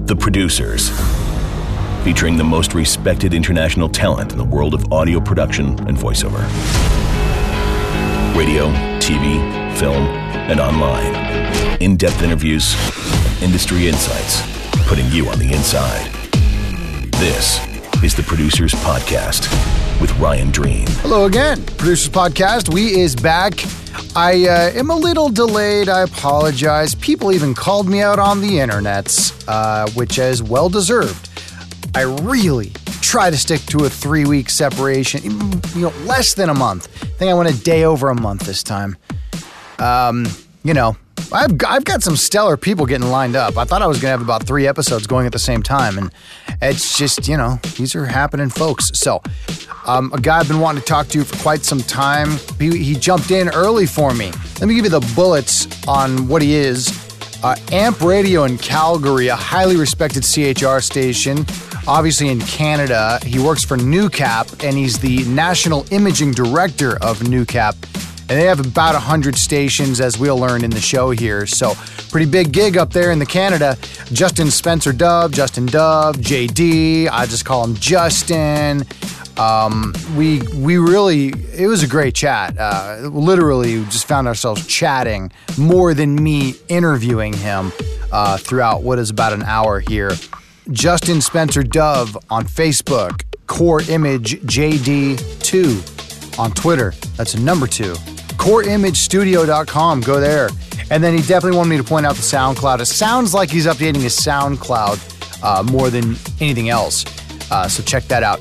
The Producers, featuring the most respected international talent in the world of audio production and voiceover. Radio, TV, film, and online. In-depth interviews, industry insights, putting you on the inside. This is The Producers Podcast with Ryan Dreen. Hello again, Producers Podcast. We is back. I am a little delayed. I apologize. People even called me out on the internets, which is well deserved. I really try to stick to a 3-week separation, less than a month. I think I went a day over a month this time. I've got some stellar people getting lined up. I thought I was going to have about 3 episodes going at the same time, and it's just, these are happening folks. So, a guy I've been wanting to talk to for quite some time, he jumped in early for me. Let me give you the bullets on what he is. AMP Radio in Calgary, a highly respected CHR station, obviously in Canada. He works for NewCap, and he's the National Imaging Director of NewCap. And they have about 100 stations, as we'll learn in the show here. So, pretty big gig up there in the Canada. Justin Spencer Dove, JD, I just call him Justin. It was a great chat. Literally, we just found ourselves chatting more than me interviewing him throughout what is about an hour here. Justin Spencer Dove on Facebook, Core Image JD2 on Twitter. That's a number 2. CoreImageStudio.com. Go there. And then he definitely wanted me to point out the SoundCloud. It sounds like he's updating his SoundCloud more than anything else. So check that out.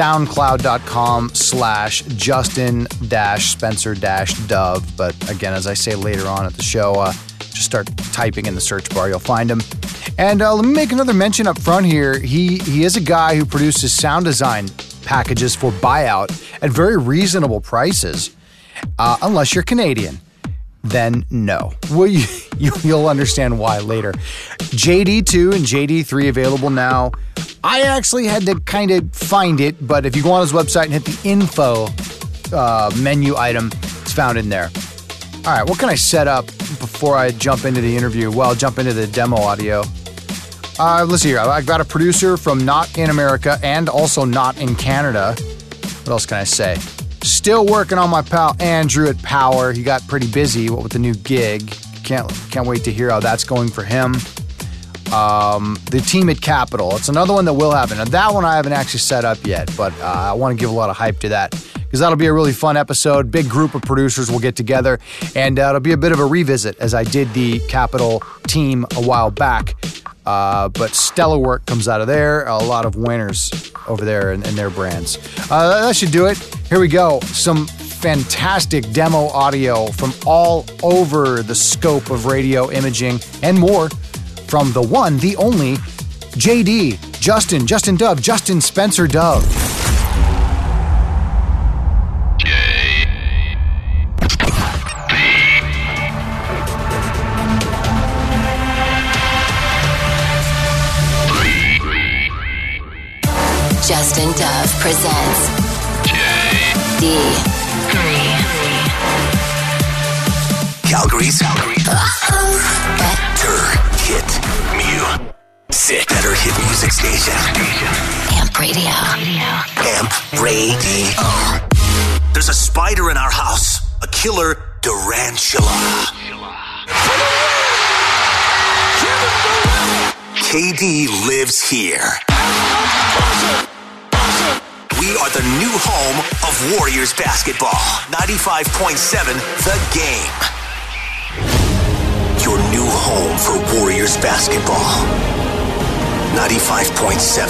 SoundCloud.com/Justin-Spencer-Dove. But again, as I say later on at the show, just start typing in the search bar. You'll find him. And let me make another mention up front here. He is a guy who produces sound design packages for buyout at very reasonable prices. Unless you're Canadian, then no. Well, you'll understand why later. JD2 and JD3 available now. I actually had to kind of find it, but if you go on his website and hit the info menu item, it's found in there. All right, what can I set up before I jump into the interview? Well, jump into the demo audio. Let's see here. I've got a producer from not in America and also not in Canada. What else can I say? Still working on my pal Andrew at Power. He got pretty busy with the new gig. Can't wait to hear how that's going for him. The team at Capital. It's another one that will happen. Now, that one I haven't actually set up yet, but I want to give a lot of hype to that because that'll be a really fun episode. Big group of producers will get together, and it'll be a bit of a revisit as I did the Capital team a while back. But stellar work comes out of there. A lot of winners over there in their brands. That should do it. Here we go. Some fantastic demo audio from all over the scope of radio imaging and more from the one, the only, JD, Justin Dove, Justin Spencer Dove. Justin Dove presents JD3. Calgary's better hit music station. AMP Radio. AMP Radio. There's a spider in our house. A killer tarantula. KD lives here. We are the new home of Warriors basketball. 95.7 The Game. Your new home for Warriors basketball. 95.7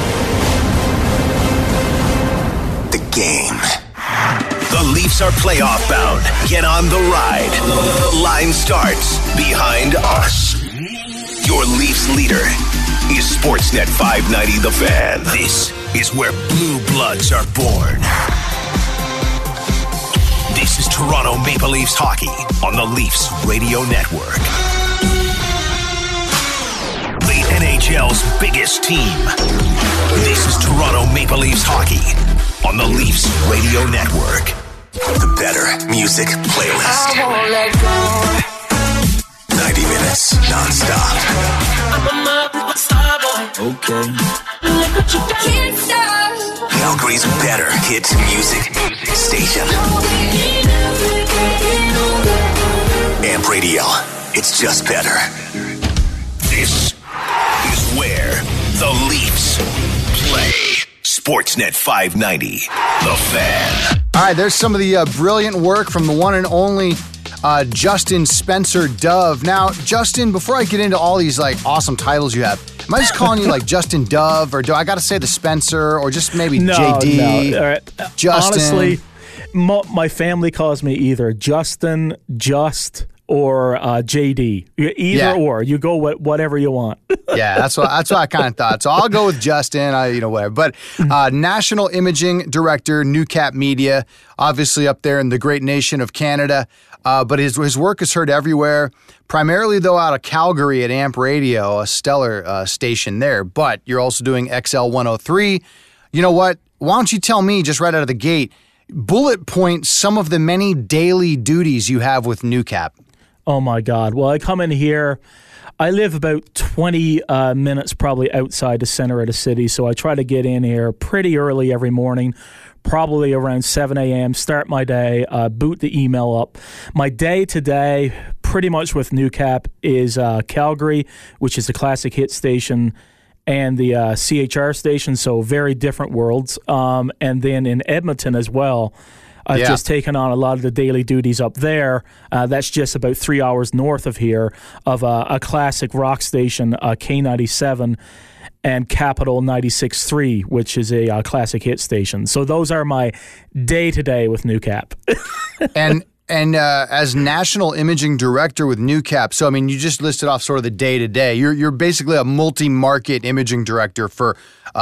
The Game. The Leafs are playoff bound. Get on the ride. The line starts behind us. Your Leafs leader is Sportsnet 590 The Fan. This is where blue bloods are born. This is Toronto Maple Leafs hockey on the Leafs Radio Network. The NHL's biggest team. This is Toronto Maple Leafs hockey on the Leafs Radio Network. The better music playlist. 90 minutes non-stop. Okay. Calgary's better hit music station. Amp Radio. It's just better. This is where the Leafs play. Sportsnet 590, The Fan. All right, there's some of the brilliant work from the one and only Justin Spencer Dove. Now, Justin, before I get into all these awesome titles you have, am I just calling you Justin Dove, or do I got to say the Spencer, or just maybe JD? No. All right. Justin. Honestly, my family calls me either Justin, Just, or JD. Either or. You go whatever you want. Yeah, that's what I kind of thought. So I'll go with Justin. Whatever. But National Imaging Director, Newcap Media, obviously up there in the great nation of Canada. But his work is heard everywhere, primarily, though, out of Calgary at Amp Radio, a stellar station there. But you're also doing XL 103. You know what? Why don't you tell me, just right out of the gate, bullet point some of the many daily duties you have with Newcap. Oh, my God. Well, I come in here. I live about 20 minutes probably outside the center of the city, so I try to get in here pretty early every morning, probably around 7 a.m., start my day, boot the email up. My day today, pretty much with Newcap, is Calgary, which is the classic hit station, and the CHR station, so very different worlds. And then in Edmonton as well, I've just taken on a lot of the daily duties up there. That's just about 3 hours north of here, of a classic rock station, K97, and Capital 96.3, which is a classic hit station. So those are my day-to-day with Newcap. And as National Imaging Director with Newcap, so you just listed off sort of the day-to-day. You're basically a multi-market imaging director for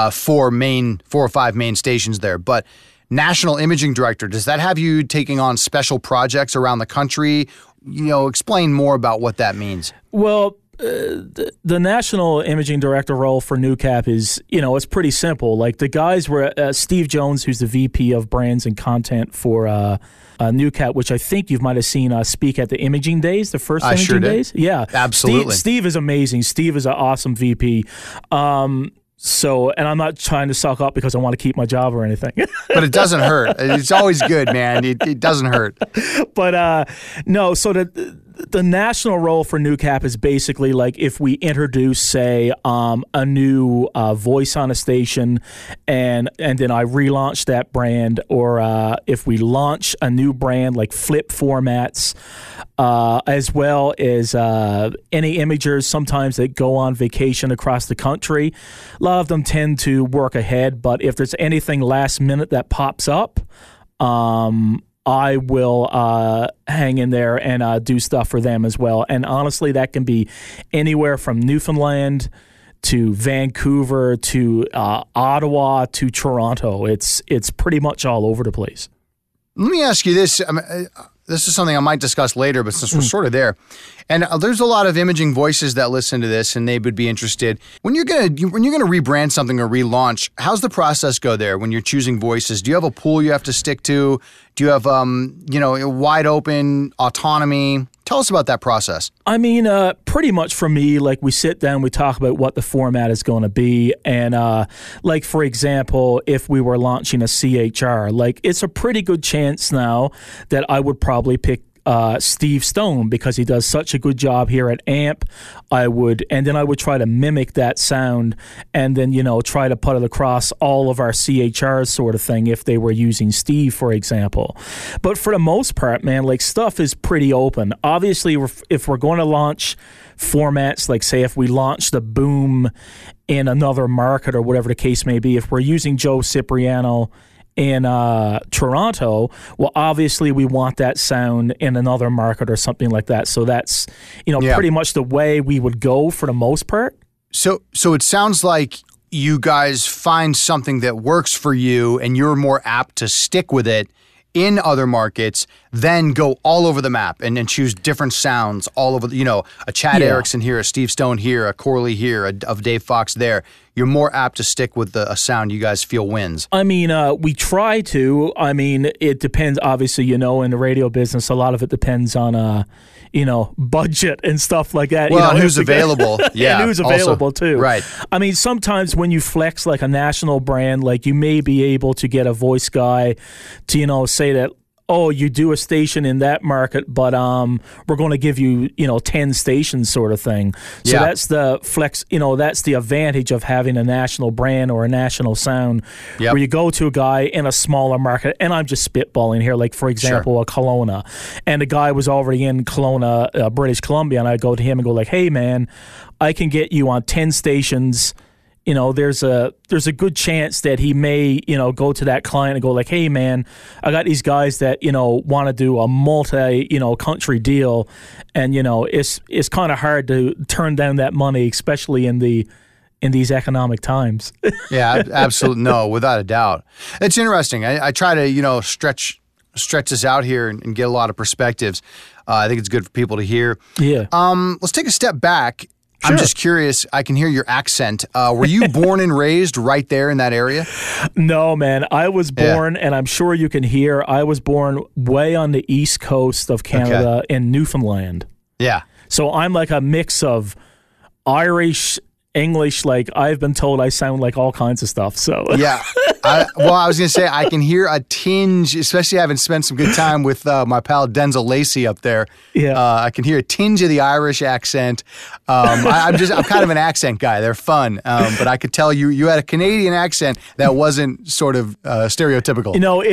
4 or 5 main stations there. But National Imaging Director, does that have you taking on special projects around the country? Explain more about what that means. Well, the National Imaging Director role for Newcap is, it's pretty simple. The guys were Steve Jones, who's the VP of Brands and Content for Newcap, which I think you might have seen speak at the Imaging Days, the first Imaging sure did. Days. Yeah, absolutely. Steve is amazing. Steve is an awesome VP. And I'm not trying to suck up because I want to keep my job or anything. But it doesn't hurt. It's always good, man. It doesn't hurt. But no, so the national role for Newcap is basically if we introduce, say, a new voice on a station and then I relaunch that brand, or if we launch a new brand like flip formats, as well as any imagers sometimes that go on vacation across the country. A lot of them tend to work ahead, but if there's anything last minute that pops up, I will hang in there and do stuff for them as well. And honestly, that can be anywhere from Newfoundland to Vancouver to Ottawa to Toronto. It's pretty much all over the place. Let me ask you this. This is something I might discuss later, but since we're sort of there, and there's a lot of imaging voices that listen to this, and they would be interested. When you're gonna rebrand something or relaunch, how's the process go there? When you're choosing voices, do you have a pool you have to stick to? Do you have wide open autonomy? Tell us about that process. Pretty much for me, we sit down, we talk about what the format is going to be. And for example, if we were launching a CHR, it's a pretty good chance now that I would probably pick Steve Stone because he does such a good job here at AMP. I would try to mimic that sound and then, try to put it across all of our CHRs sort of thing if they were using Steve, for example. But for the most part, man, stuff is pretty open. Obviously, if we're going to launch formats, say if we launch the Boom in another market or whatever the case may be, if we're using Joe Cipriano in Toronto, well, obviously we want that sound in another market or something like that. So that's, pretty much the way we would go for the most part. So it sounds like you guys find something that works for you and you're more apt to stick with it in other markets, then go all over the map and choose different sounds all over, a Chad Erickson here, a Steve Stone here, a Corley here, of Dave Fox there. You're more apt to stick with a sound you guys feel wins. We try to. It depends, obviously, in the radio business, a lot of it depends on, budget and stuff like that. Well, who's available. Yeah. And who's available also, too. Right. I mean, sometimes when you flex like a national brand, like you may be able to get a voice guy to, say that, oh, you do a station in that market, but we're going to give you, 10 stations sort of thing. So that's the flex, that's the advantage of having a national brand or a national sound where you go to a guy in a smaller market, and I'm just spitballing here, like, for example, a Kelowna, and the guy was already in Kelowna, British Columbia, and I go to him and go like, hey, man, I can get you on 10 stations. There's a good chance that he may, go to that client and go like, hey, man, I got these guys that, want to do a multi, country deal. And, it's kind of hard to turn down that money, especially in these economic times. Yeah, absolutely. No, without a doubt. It's interesting. I try to, stretch this out here and get a lot of perspectives. I think it's good for people to hear. Yeah. Let's take a step back. Sure. I'm just curious. I can hear your accent. Were you born and raised right there in that area? No, man. I was born, and I'm sure you can hear, I was born way on the east coast of Canada in Newfoundland. Yeah. So I'm like a mix of Irish, English. Like, I've been told I sound like all kinds of stuff. So yeah. I was going to say, I can hear a tinge, especially having spent some good time with my pal Denzel Lacey up there. Yeah. I can hear a tinge of the Irish accent. I'm kind of an accent guy. They're fun. But I could tell you had a Canadian accent that wasn't sort of stereotypical.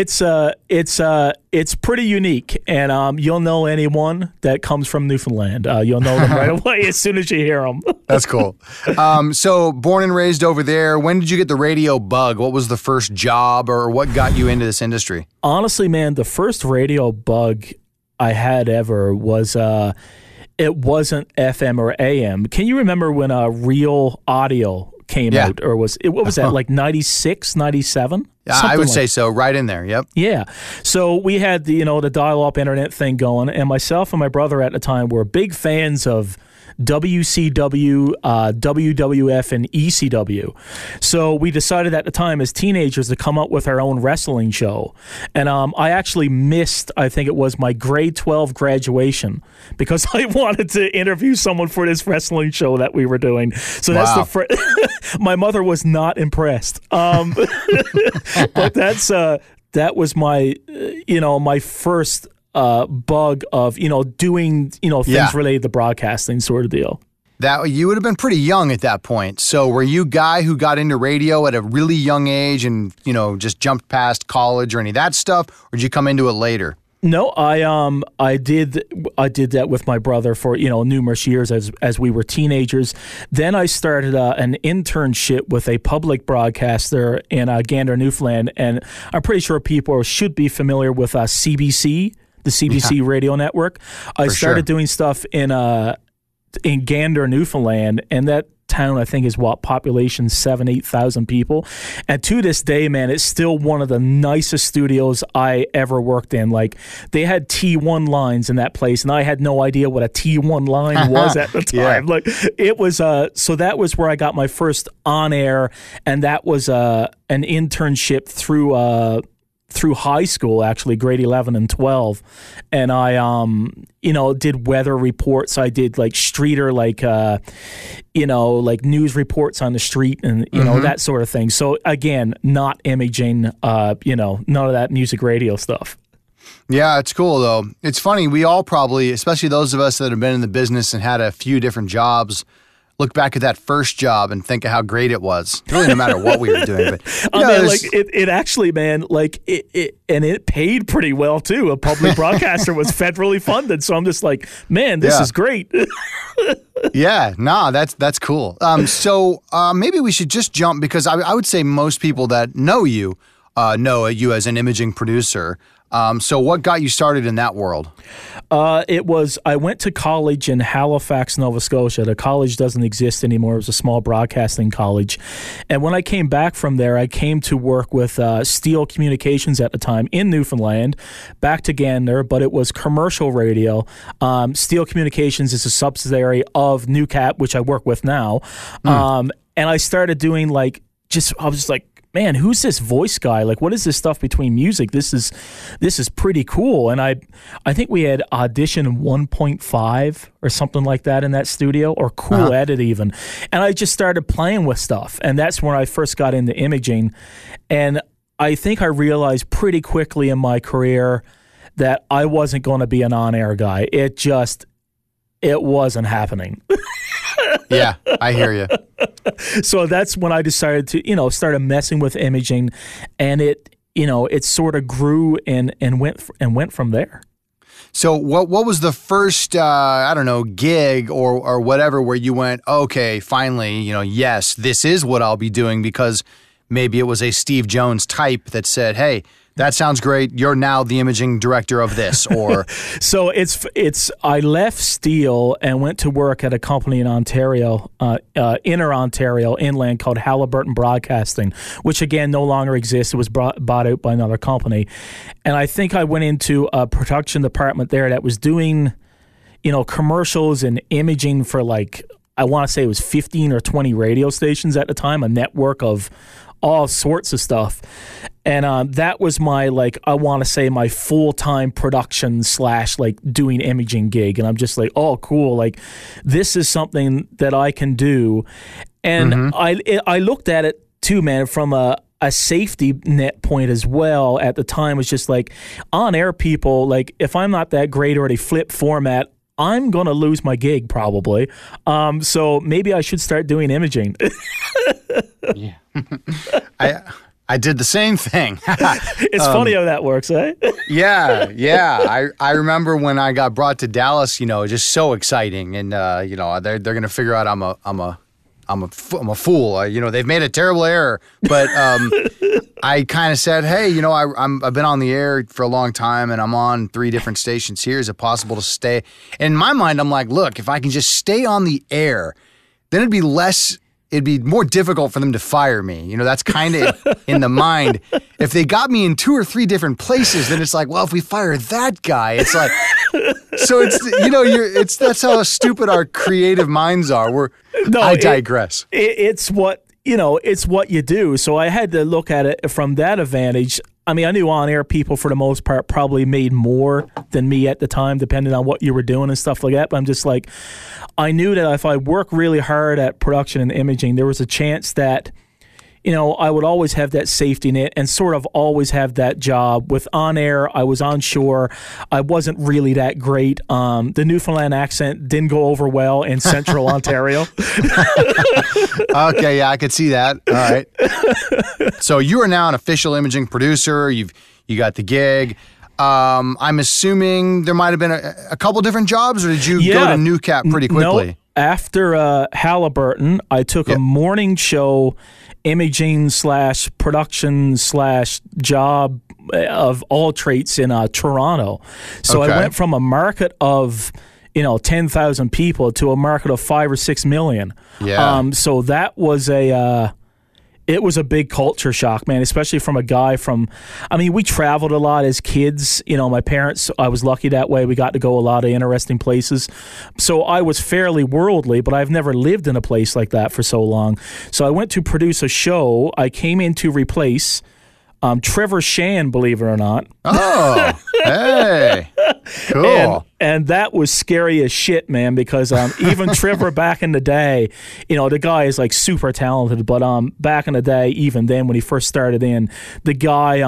It's pretty unique, and you'll know anyone that comes from Newfoundland. You'll know them right away as soon as you hear them. That's cool. So born and raised over there. When did you get the radio bug? What was the first job, or what got you into this industry? Honestly, man, the first radio bug I had ever was it wasn't FM or AM. Can you remember when Real Audio came out, or what was that, like 96, 97? I would say so, right in there, yep. Yeah. So we had the dial-up internet thing going, and myself and my brother at the time were big fans of WCW, WWF, and ECW. So we decided at the time as teenagers to come up with our own wrestling show. And I actually missed, I think it was my grade 12 graduation, because I wanted to interview someone for this wrestling show that we were doing. So that's my mother was not impressed. But that was my, my first bug of, doing, things related to broadcasting sort of deal. That you would have been pretty young at that point. So were you a guy who got into radio at a really young age and, just jumped past college or any of that stuff? Or did you come into it later? No, I did that with my brother for, numerous years as we were teenagers. Then I started an internship with a public broadcaster in Gander, Newfoundland, and I'm pretty sure people should be familiar with CBC, the CBC radio network. I started doing stuff in Gander, Newfoundland, and that town, I think, is population 8,000 people. And to this day, man, it's still one of the nicest studios I ever worked in. Like, they had T1 lines in that place, and I had no idea what a T1 line was at the time. Like, it was so that was where I got my first on air, and that was an internship through high school, actually, grade 11 and 12. And I, did weather reports. I did like streeter, like news reports on the street and, that sort of thing. So again, not imaging, none of that music radio stuff. Yeah, it's cool though. It's funny. We all probably, especially those of us that have been in the business and had a few different jobs, look back at that first job and think of how great it was. Really, no matter what we were doing. But it actually, man, like it paid pretty well too. A public broadcaster was federally funded, so I'm just like, man, this is great. That's cool. So maybe we should just jump, because I would say most people that know you as an imaging producer. So what got you started in that world? I went to college in Halifax, Nova Scotia. The college doesn't exist anymore. It was a small broadcasting college. And when I came back from there, I came to work with Steel Communications at the time in Newfoundland, back to Gander, but it was commercial radio. Steel Communications is a subsidiary of Newcap, which I work with now. And I started doing I was just like, man, who's this voice guy? Like, what is this stuff between music? This is pretty cool. And I think we had Audition 1.5 or something like that in that studio, or Cool Edit even. And I just started playing with stuff. And that's when I first got into imaging. And I think I realized pretty quickly in my career that I wasn't going to be an on-air guy. It wasn't happening. Yeah, I hear you. So that's when I decided to, started messing with imaging, and it sort of grew and went from there. So what was the first, gig or whatever where you went, okay, finally, yes, this is what I'll be doing, because maybe it was a Steve Jones type that said, hey, that sounds great. You're now the imaging director of this, or so I left Steel and went to work at a company in Ontario, inner Ontario, inland, called Halliburton Broadcasting, which again no longer exists. It was bought out by another company, and I think I went into a production department there that was doing, commercials and imaging for, like, I want to say it was 15 or 20 radio stations at the time, a network of all sorts of stuff. And that was my, I want to say my full-time production / doing imaging gig. And I'm just like, oh, cool. Like, this is something that I can do. And I looked at it too, man, from a safety net point as well. At the time, was just like, on-air people, like, if I'm not that great or they flip format, I'm going to lose my gig probably. So maybe I should start doing imaging. Yeah. I did the same thing. It's funny how that works, eh? Yeah. I remember when I got brought to Dallas, just so exciting. And, they're going to figure out I'm a fool. They've made a terrible error. But I kind of said, hey, I've been on the air for a long time, and I'm on 3 different stations here. Is it possible to stay? And in my mind, I'm like, look, if I can just stay on the air, then it'd be more difficult for them to fire me. That's kind of in the mind. If they got me in 2 or 3 different places, then it's like, well, if we fire that guy, it's like, so it's, that's how stupid our creative minds are. I digress. It's what you do. So I had to look at it from that advantage. I mean, I knew on-air people for the most part probably made more than me at the time, depending on what you were doing and stuff like that. But I'm just like, I knew that if I worked really hard at production and imaging, there was a chance that, I would always have that safety net and sort of always have that job. With on-air, I was onshore. I wasn't really that great. The Newfoundland accent didn't go over well in central Ontario. Okay, yeah, I could see that. All right. So you are now an official imaging producer. You got the gig. I'm assuming there might have been a couple different jobs, or did you go to NewCap pretty quickly? No, after Halliburton, I took a morning show imaging / production / job of all traits in Toronto. So I went from a market of 10,000 people to a market of 5 or 6 million. Yeah. So that was it was a big culture shock, man, especially from a guy we traveled a lot as kids. My parents, I was lucky that way. We got to go a lot of interesting places. So I was fairly worldly, but I've never lived in a place like that for so long. So I went to produce a show. I came in to replace Trevor Shan, believe it or not. Oh, hey, cool. And that was scary as shit, man, because even Trevor back in the day, the guy is like super talented, but back in the day, even then when he first started in, the guy,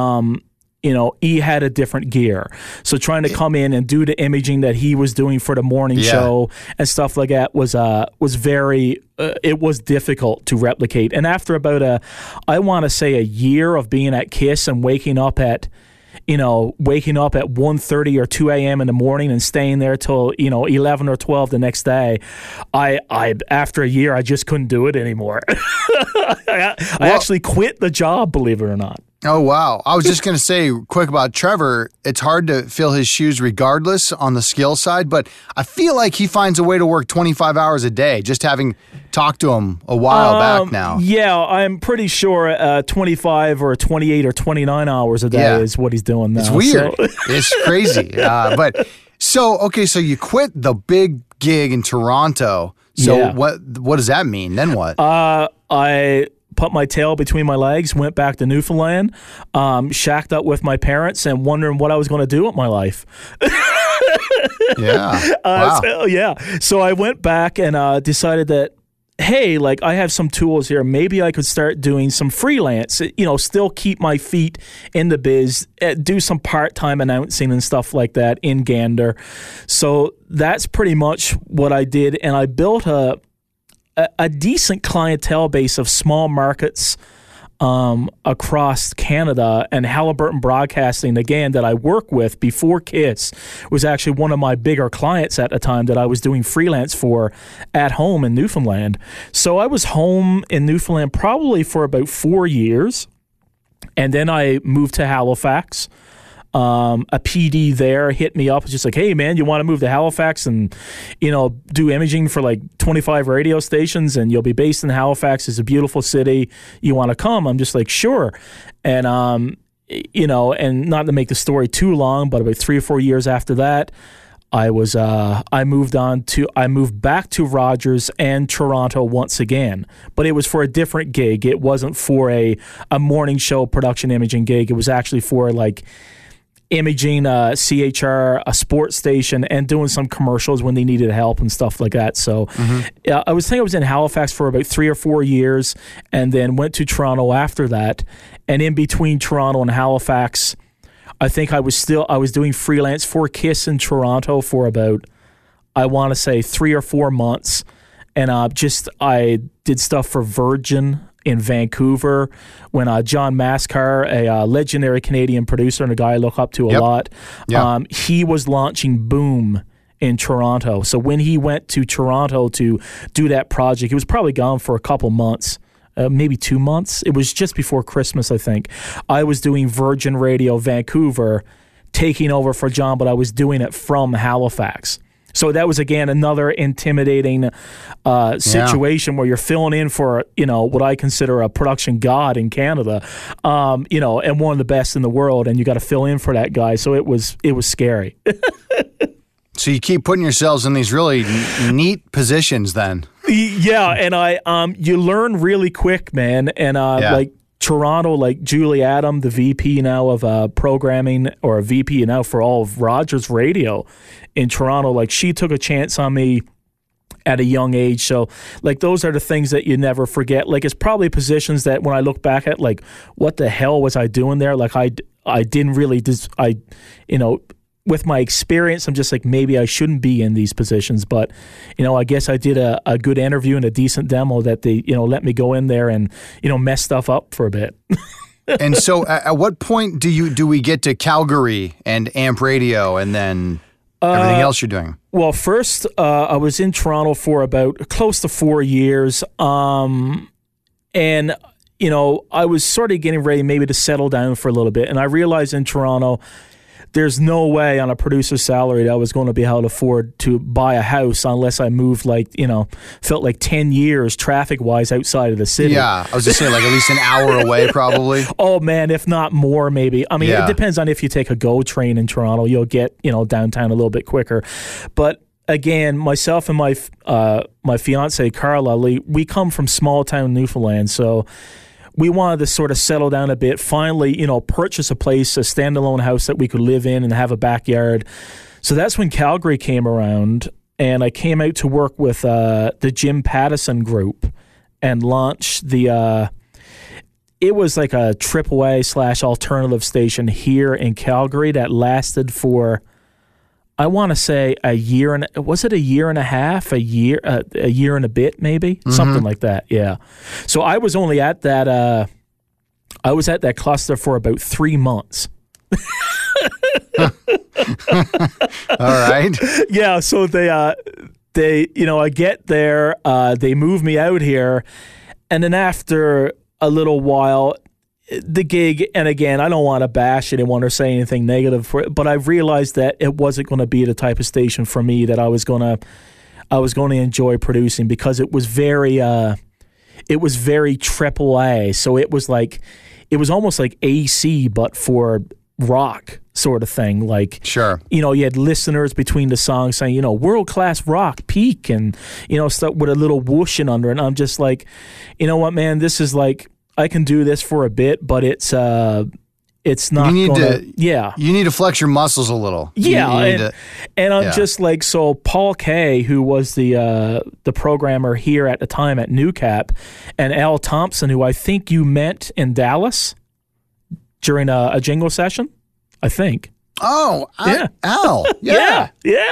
he had a different gear. So trying to come in and do the imaging that he was doing for the morning show and stuff like that was very, it was difficult to replicate. And after about I want to say a year of being at KISS and waking up at 1:30 or 2 a.m. in the morning and staying there till 11 or 12 the next day, I after a year I just couldn't do it anymore. I actually quit the job, believe it or not. Oh, wow. I was just going to say quick about Trevor. It's hard to fill his shoes regardless on the skill side, but I feel like he finds a way to work 25 hours a day, just having talked to him a while back now. Yeah, I'm pretty sure 25 or 28 or 29 hours a day is what he's doing now. It's weird. So. It's crazy. So you quit the big gig in Toronto. So what does that mean? Then what? I put my tail between my legs, went back to Newfoundland, shacked up with my parents, and wondering what I was going to do with my life. Yeah. Wow. So I went back and decided that, hey, like I have some tools here. Maybe I could start doing some freelance, still keep my feet in the biz, do some part-time announcing and stuff like that in Gander. So that's pretty much what I did. And I built a decent clientele base of small markets across Canada, and Halliburton Broadcasting, again, that I work with before KISS, was actually one of my bigger clients at the time that I was doing freelance for at home in Newfoundland. So I was home in Newfoundland probably for about 4 years, and then I moved to Halifax. A PD there hit me up, just like, hey man, you want to move to Halifax and do imaging for like 25 radio stations, and you'll be based in Halifax. It's a beautiful city. You want to come? I'm just like, sure. And and not to make the story too long, but about 3 or 4 years after that, I moved back to Rogers and Toronto once again, but it was for a different gig. It wasn't for a morning show production imaging gig. It was actually for like imaging CHR, a sports station, and doing some commercials when they needed help and stuff like that. So I was in Halifax for about 3 or 4 years, and then went to Toronto after that. And in between Toronto and Halifax, I think I was doing freelance for KISS in Toronto for about, I want to say 3 or 4 months. And I did stuff for Virgin in Vancouver when John Mascar, a legendary Canadian producer and a guy I look up to a lot, he was launching Boom in Toronto. So when he went to Toronto to do that project, he was probably gone for a couple months, maybe 2 months. It was just before Christmas, I think. I was doing Virgin Radio Vancouver, taking over for John, but I was doing it from Halifax. So that was, again, another intimidating situation where you're filling in for, what I consider a production god in Canada, and one of the best in the world, and you got to fill in for that guy. So it was scary. So you keep putting yourselves in these really neat positions then. Yeah, and you learn really quick, man. And like Toronto, like Julie Adam, the VP now of programming, or a VP now for all of Rogers Radio in Toronto, like she took a chance on me at a young age. So like those are the things that you never forget. Like it's probably positions that when I look back at, like, what the hell was I doing there? Like I didn't really, with my experience, I'm just like, maybe I shouldn't be in these positions. But, I guess I did a good interview and a decent demo that they, let me go in there and, mess stuff up for a bit. And so at what point do we get to Calgary and Amp Radio and then everything else you're doing? Well, first, I was in Toronto for about close to 4 years. And, I was sort of getting ready maybe to settle down for a little bit. And I realized in Toronto, there's no way on a producer's salary that I was going to be able to afford to buy a house unless I moved felt like 10 years traffic-wise outside of the city. Yeah, I was just saying like at least an hour away probably. Oh, man, if not more maybe. I mean, It depends on if you take a GO train in Toronto. You'll get, downtown a little bit quicker. But again, myself and my fiance, Carla, we come from small-town Newfoundland, so we wanted to sort of settle down a bit, finally, purchase a place, a standalone house that we could live in and have a backyard. So that's when Calgary came around, and I came out to work with the Jim Pattison Group and launched it was like a AAA / alternative station here in Calgary that lasted for, I want to say a year and a half, a year and a bit, maybe something like that. Yeah. So I was only at that. I was at that cluster for about 3 months. All right. Yeah. So they, I get there. They move me out here, and then after a little while, the gig, and again, I don't want to bash anyone or say anything negative for it, but I realized that it wasn't going to be the type of station for me that I was going to enjoy producing, because it was very AAA. So it was almost like AC, but for rock sort of thing. Like, Sure. you had listeners between the songs saying, world-class rock, peak, and, stuff with a little whoosh in under it. And I'm just like, you know what, man, this is like, I can do this for a bit, but it's not You gonna, yeah. You need to flex your muscles a little. Yeah, and I'm just like, so Paul Kay, who was the programmer here at the time at NewCap, and Al Thompson, who I think you met in Dallas during a jingle session, I think. Oh, Al. Yeah.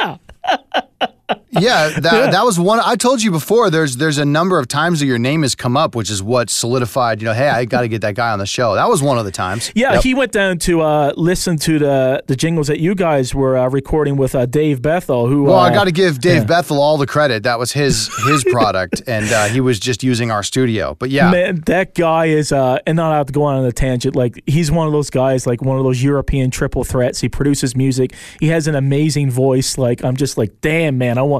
Yeah, that was one. I told you before. There's a number of times that your name has come up, which is what solidified. Hey, I got to get that guy on the show. That was one of the times. Yeah, Yep. he went down to listen to the jingles that you guys were recording with Dave Bethel. Who? Well, I got to give Dave Bethel all the credit. That was his product, and he was just using our studio. But yeah, man, that guy is, and not out to go on a tangent. Like, he's one of those guys, like one of those European triple threats. He produces music. He has an amazing voice. Like, I'm just like, damn, man, I want.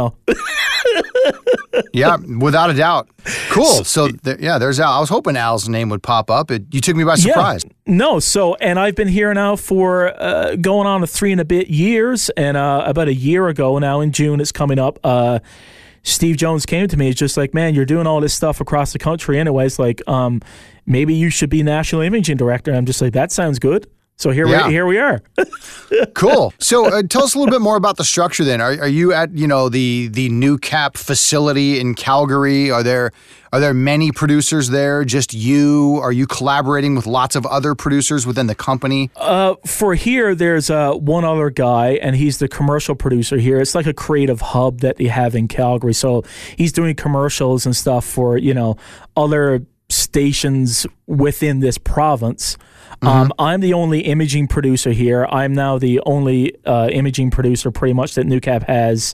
Yeah, without a doubt. Cool. So there's Al. I was hoping Al's name would pop up. You took me by surprise. Yeah. No, and I've been here now for going on 3 and a bit years, and about a year ago now in June, it's coming up. Steve Jones came to me. He's just like, man, you're doing all this stuff across the country anyways. Like, maybe you should be national imaging director. And I'm just like, that sounds good. So here we are. Cool. So tell us a little bit more about the structure then. Are you at, the NewCap facility in Calgary? Are there many producers there? Just you? Are you collaborating with lots of other producers within the company? For here, there's one other guy, and he's the commercial producer here. It's like a creative hub that they have in Calgary. So he's doing commercials and stuff for, other stations within this province. I'm the only imaging producer here. I'm now the only imaging producer pretty much that NewCap has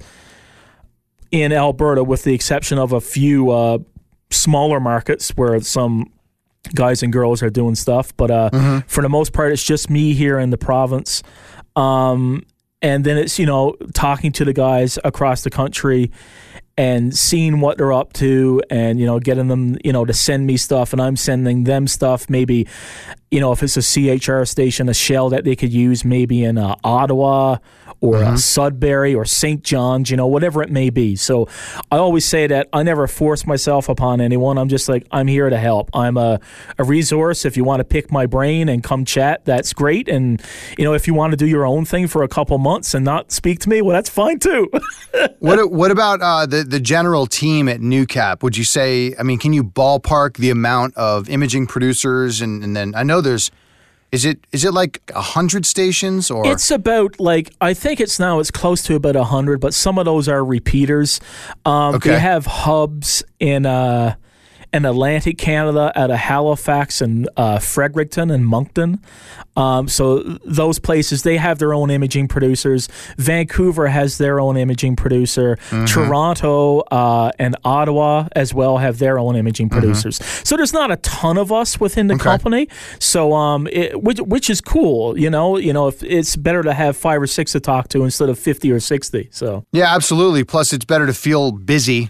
in Alberta, with the exception of a few smaller markets where some guys and girls are doing stuff. But for the most part, it's just me here in the province. And then it's, talking to the guys across the country and seeing what they're up to, and, getting them, to send me stuff, and I'm sending them stuff. Maybe, if it's a CHR station, a shell that they could use maybe in Ottawa or Sudbury or St. John's, whatever it may be. So I always say that I never force myself upon anyone. I'm just like, I'm here to help. I'm a resource. If you want to pick my brain and come chat, that's great. And, if you want to do your own thing for a couple months and not speak to me, well, that's fine too. What about the general team at NewCap? Would you say, can you ballpark the amount of imaging producers? And then I know is it like 100 stations, or? It's about I think it's close to about 100, but some of those are repeaters. Okay. They have hubs in Atlantic Canada out of Halifax and Fredericton and Moncton. So those places, they have their own imaging producers. Vancouver has their own imaging producer. Toronto and Ottawa as well have their own imaging producers. So there's not a ton of us within the company. So which is cool, if it's better to have 5 or 6 to talk to instead of 50 or 60. So yeah, absolutely. Plus, it's better to feel busy.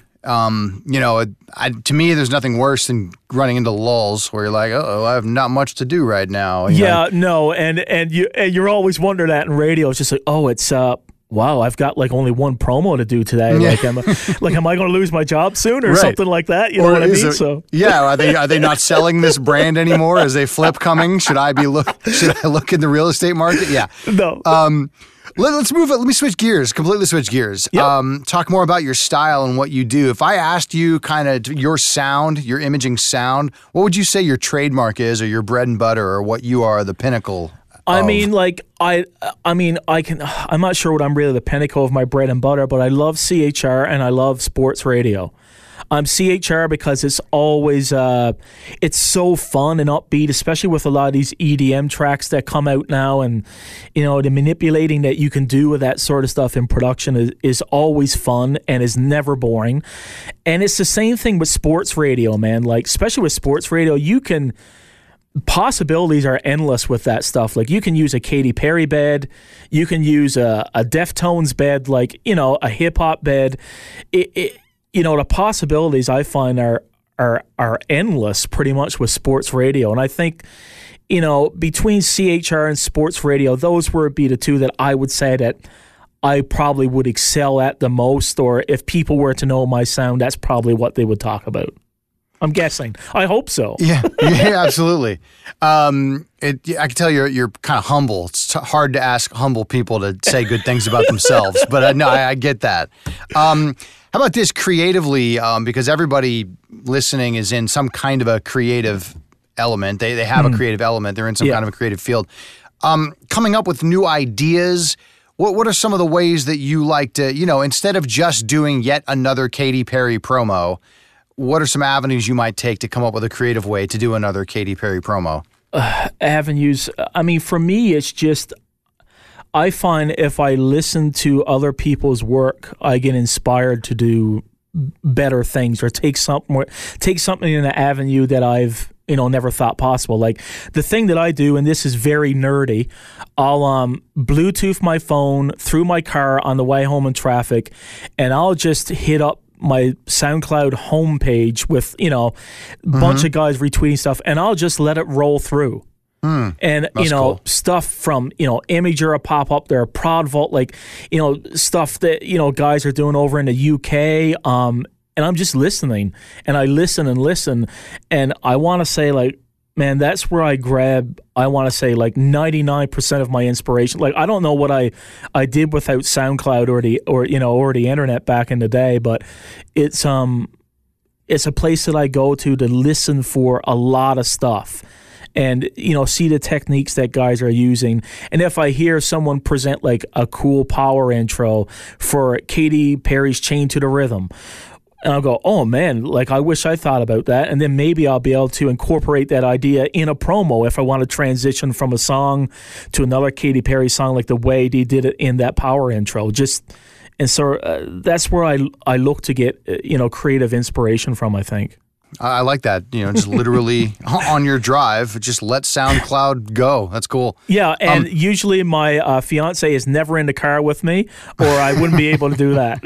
To me, there's nothing worse than running into lulls where you're like, I have not much to do right now. No, and you're always wondering that in radio. It's just like, it's wow, I've got only one promo to do today. Yeah. Am I going to lose my job soon or something like that? You know what I mean? Are they not selling this brand anymore? Is a flip coming? Should I look in the real estate market? Yeah. No. Let's move it. Let me switch gears, completely switch gears. Yep. Talk more about your style and what you do. If I asked you kind of your sound, your imaging sound, what would you say your trademark is, or your bread and butter, or what you are the pinnacle of? I'm not sure what I'm really the pinnacle of my bread and butter, but I love CHR and I love sports radio. I'm CHR because it's always it's so fun and upbeat, especially with a lot of these EDM tracks that come out now, and the manipulating that you can do with that sort of stuff in production is always fun and is never boring. And it's the same thing with sports radio, man. Especially with sports radio, possibilities are endless with that stuff. You can use a Katy Perry bed, you can use a Deftones bed, a hip hop bed. The possibilities I find are endless pretty much with sports radio. And I think between CHR and sports radio, those would be the two that I would say that I probably would excel at the most, or if people were to know my sound, that's probably what they would talk about. I'm guessing. I hope so. Yeah, absolutely. I can tell you're kind of humble. It's hard to ask humble people to say good things about themselves, but no, I get that. How about this creatively? Because everybody listening is in some kind of a creative element. They have a creative element. They're in some kind of a creative field. Coming up with new ideas. What are some of the ways that you like to, instead of just doing yet another Katy Perry promo, what are some avenues you might take to come up with a creative way to do another Katy Perry promo? Avenues. I mean, for me, it's just, I find if I listen to other people's work, I get inspired to do better things or take something in an avenue that I've never thought possible. Like the thing that I do, and this is very nerdy, I'll Bluetooth my phone through my car on the way home in traffic, and I'll just hit up my SoundCloud homepage with, bunch of guys retweeting stuff, and I'll just let it roll through. And, cool. Stuff from, Imager will pop up there, Prodvault, stuff that, guys are doing over in the UK, and I'm just listening, and I listen, and I want to say, man, that's where I grab, I want to say, 99% of my inspiration. I don't know what I did without SoundCloud or the internet back in the day, but it's a place that I go to listen for a lot of stuff. And, see the techniques that guys are using. And if I hear someone present a cool power intro for Katy Perry's Chained to the Rhythm, and I'll go, oh man, I wish I thought about that. And then maybe I'll be able to incorporate that idea in a promo if I want to transition from a song to another Katy Perry song, like the way they did it in that power intro. And so that's where I look to get, creative inspiration from, I think. I like that. Just literally on your drive, just let SoundCloud go. That's cool. Yeah, and usually my fiance is never in the car with me, or I wouldn't be able to do that.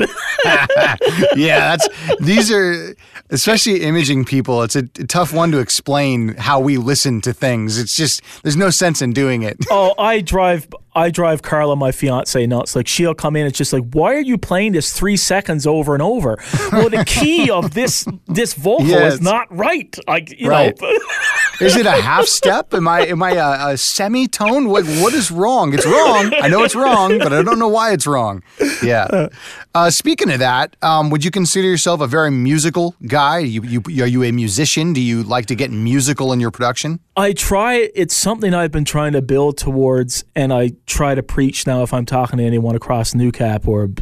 Yeah, these are, especially imaging people, it's a tough one to explain how we listen to things. It's just, there's no sense in doing it. Oh, I drive Carla, my fiance, nuts. She'll come in, it's just why are you playing this 3 seconds over and over? Well, the key of this vocal is not right. Right. Is it a half step? Am I a semitone? What is wrong? It's wrong. I know it's wrong, but I don't know why it's wrong. Yeah. Speaking of that, would you consider yourself a very musical guy? Are you a musician? Do you like to get musical in your production? I try. It's something I've been trying to build towards, and I try to preach now if I'm talking to anyone across Newcap or,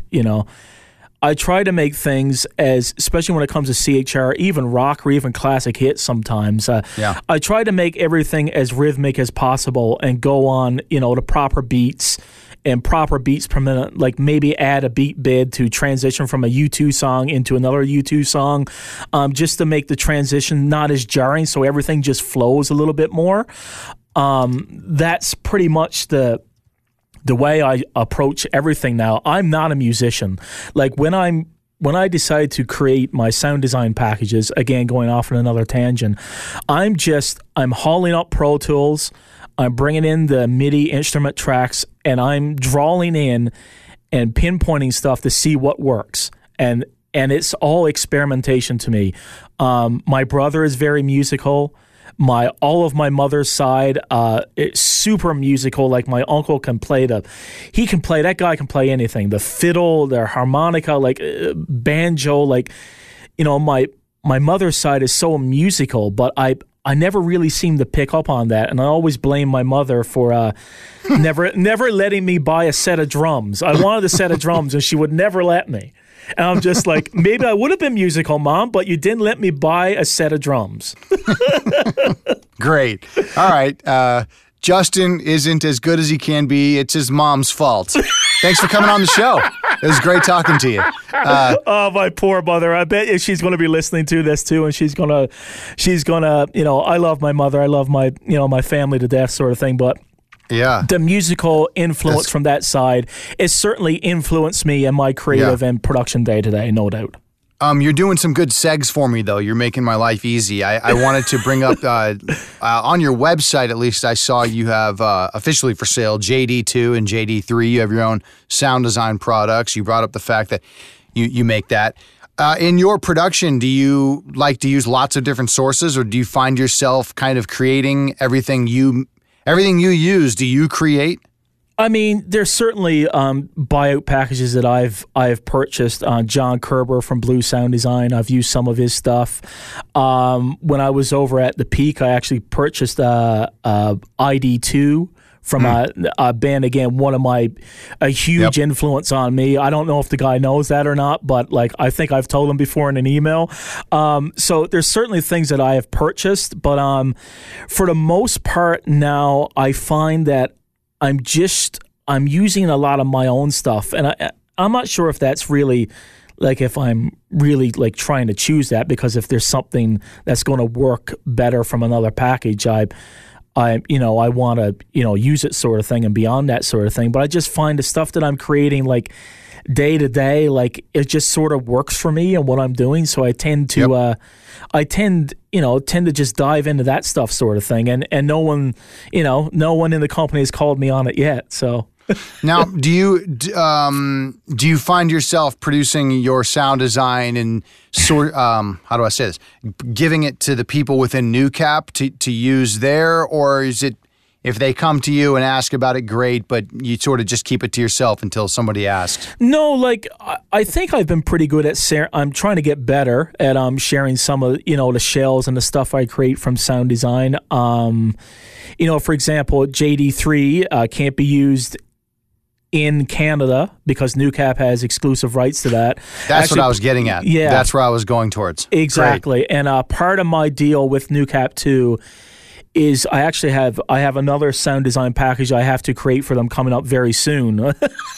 I try to make things especially when it comes to CHR, even rock or even classic hits sometimes. I try to make everything as rhythmic as possible and go on, the proper beats and proper beats per minute, maybe add a beat bid to transition from a U2 song into another U2 song, just to make the transition not as jarring so everything just flows a little bit more. That's pretty much the way I approach everything now. I'm not a musician. When I decide to create my sound design packages, again, going off on another tangent, I'm hauling up Pro Tools, I'm bringing in the MIDI instrument tracks, and I'm drawing in and pinpointing stuff to see what works. And it's all experimentation to me. My brother is very musical. All of my mother's side, it's super musical. My uncle can play that guy can play anything. The fiddle, the harmonica, banjo, my mother's side is so musical, but I never really seem to pick up on that. And I always blame my mother for never letting me buy a set of drums. I wanted a set of drums and she would never let me. And I'm just maybe I would have been musical, Mom, but you didn't let me buy a set of drums. Great. All right. Justin isn't as good as he can be. It's his mom's fault. Thanks for coming on the show. It was great talking to you. Oh, my poor mother. I bet she's going to be listening to this too, and she's going to, I love my mother. I love my family to death sort of thing, but yeah, the musical influence from that side has certainly influenced me in my creative and production day-to-day, no doubt. You're doing some good segs for me, though. You're making my life easy. I wanted to bring up, on your website, at least I saw you have officially for sale JD2 and JD3. You have your own sound design products. You brought up the fact that you make that. In your production, do you like to use lots of different sources, or do you find yourself kind of creating everything you use? Do you create? I mean, there's certainly buyout packages that I've purchased. John Kerber from Blue Sound Design, I've used some of his stuff. When I was over at the Peak, I actually purchased ID2 from a band, again, a huge influence on me. I don't know if the guy knows that or not, but like I think I've told him before in an email. So there's certainly things that I have purchased, but for the most part now, I find that I'm using a lot of my own stuff, and I'm not sure if that's really, like, if I'm really like trying to choose that, because if there's something that's going to work better from another package, I want to use it, sort of thing, and beyond that sort of thing. But I just find the stuff that I'm creating, like day to day, like it just sort of works for me and what I'm doing. So I tend to tend to just dive into that stuff, sort of thing. And no one in the company has called me on it yet. So now, do you find yourself producing your sound design and how do I say this? Giving it to the people within NewCap to use there, or is it, if they come to you and ask about it, great, but you sort of just keep it to yourself until somebody asks? No, like I think I've been pretty good at I'm trying to get better at sharing some of the shells and the stuff I create from sound design. For example, JD3 can't be used in Canada because NewCap has exclusive rights to that. That's what I was getting at. Yeah, that's where I was going towards. Exactly. Great. And part of my deal with NewCap too is I have another sound design package I have to create for them coming up very soon.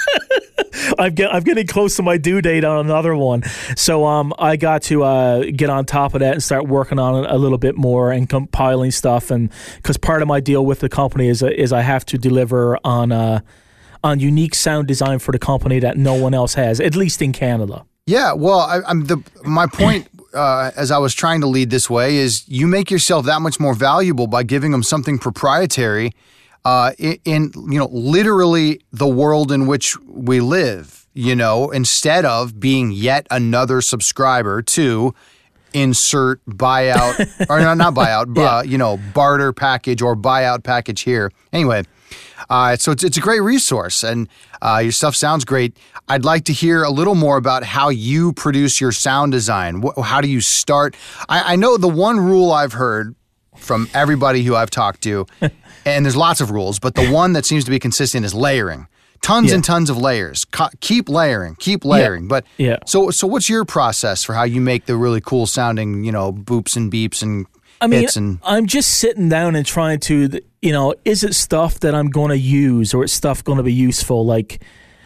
I'm getting close to my due date on another one, so I got to get on top of that and start working on it a little bit more and compiling stuff. And because part of my deal with the company is I have to deliver on unique sound design for the company that no one else has, at least in Canada. Yeah, well, my point as I was trying to lead this way is you make yourself that much more valuable by giving them something proprietary in literally the world in which we live, instead of being yet another subscriber to insert buyout, or not buyout, barter package or buyout package here. Anyway, so it's a great resource, and your stuff sounds great. I'd like to hear a little more about how you produce your sound design. How do you start? I know the one rule I've heard from everybody who I've talked to, and there's lots of rules, but the one that seems to be consistent is layering. Tons and tons of layers. Keep layering. But so what's your process for how you make the really cool sounding, boops and beeps and hits? I'm just sitting down and trying to, is it stuff that I'm going to use, or is stuff going to be useful? Like,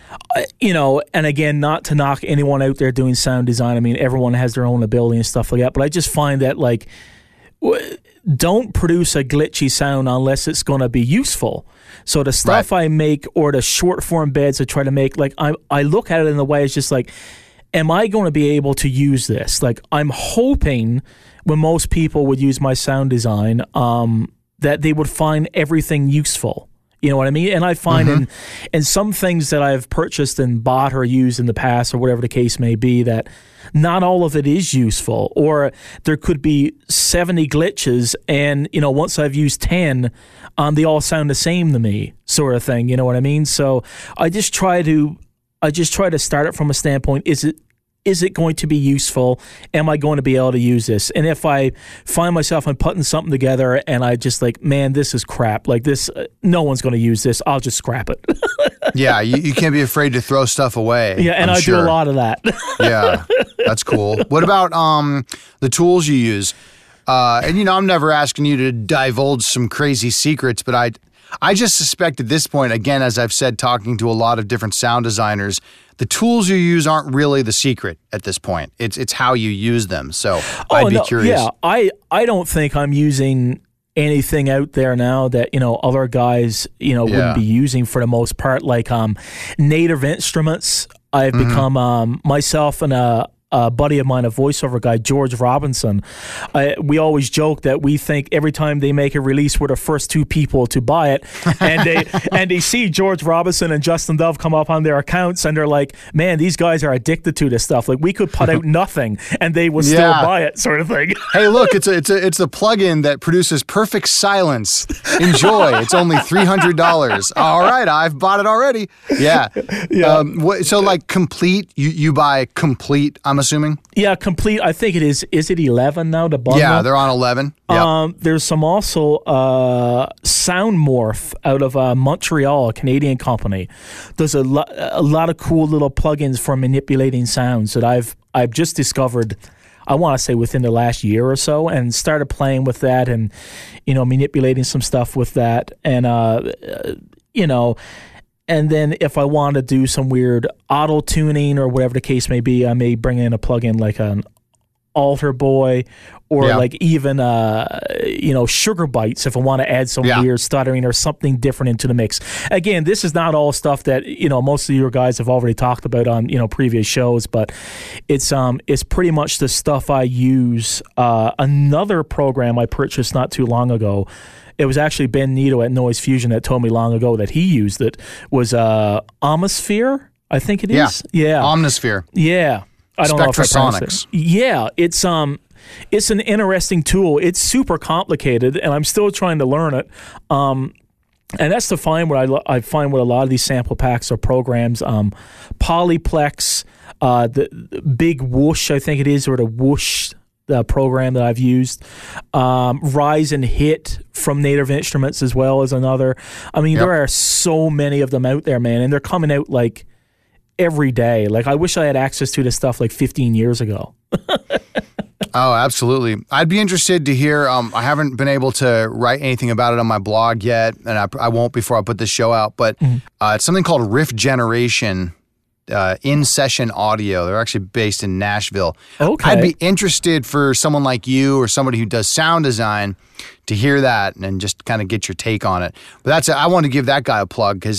and again, not to knock anyone out there doing sound design. I mean, everyone has their own ability and stuff like that. But I just find that, like, don't produce a glitchy sound unless it's going to be useful. So the stuff I make, or the short form beds I try to make, like I look at it in the way it's just like, am I going to be able to use this? Like, I'm hoping when most people would use my sound design, that they would find everything useful. You know what I mean? And I find in some things that I've purchased and bought or used in the past, or whatever the case may be, that not all of it is useful, or there could be 70 glitches, and once I've used 10, they all sound the same to me, sort of thing. You know what I mean? So I just try to start it from a standpoint: is it going to be useful? Am I going to be able to use this? And if I find myself, I'm putting something together and I just like, man, this is crap. Like this, no one's going to use this. I'll just scrap it. Yeah, you can't be afraid to throw stuff away. Yeah, and I do a lot of that. Yeah, that's cool. What about the tools you use? And I'm never asking you to divulge some crazy secrets, but I just suspect at this point, again, as I've said, talking to a lot of different sound designers, the tools you use aren't really the secret at this point. It's how you use them. So I'd be curious. Yeah, I don't think I'm using anything out there now that other guys wouldn't be using for the most part. Like Native Instruments, I've become myself and a a buddy of mine, a voiceover guy, George Robinson. We always joke that we think every time they make a release, we're the first two people to buy it, and they see George Robinson and Justin Dove come up on their accounts, and they're like, "Man, these guys are addicted to this stuff. Like, we could put out nothing, and they would still buy it," sort of thing. Hey, look, it's a plugin that produces perfect silence. Enjoy. It's only $300. All right, I've bought it already. Yeah. So like Complete, you buy Complete, I'm assuming? Yeah, Complete. I think it is. Is it 11 now? The bundle? Yeah, they're on 11. Yep. There's some also Soundmorph out of Montreal, a Canadian company. There's a lot of cool little plugins for manipulating sounds that I've just discovered, I want to say within the last year or so, and started playing with that and, manipulating some stuff with that. And, and then if I want to do some weird auto tuning or whatever the case may be, I may bring in a plugin like an Alter Boy or like even, Sugar Bites if I want to add some weird stuttering or something different into the mix. Again, this is not all stuff that, most of your guys have already talked about on, previous shows, but it's pretty much the stuff I use. Another program I purchased not too long ago, it was actually Ben Nito at Noise Fusion that told me long ago that he used it, was Omnisphere, I think it is. Yeah. Omnisphere. Yeah. I don't know if I Spectrasonics. Yeah, it's an interesting tool. It's super complicated, and I'm still trying to learn it. And that's to find what I find with a lot of these sample packs or programs. Polyplex, the Big Whoosh, I think it is, or the Whoosh, the program that I've used. Rise and Hit from Native Instruments as well as another. I mean, there are so many of them out there, man, and they're coming out like every day. Like, I wish I had access to this stuff like 15 years ago. Oh, absolutely. I'd be interested to hear. I haven't been able to write anything about it on my blog yet, and I won't before I put this show out, but it's something called Riff Generation in-session audio. They're actually based in Nashville. Okay. I'd be interested for someone like you or somebody who does sound design to hear that and just kind of get your take on it. But I want to give that guy a plug because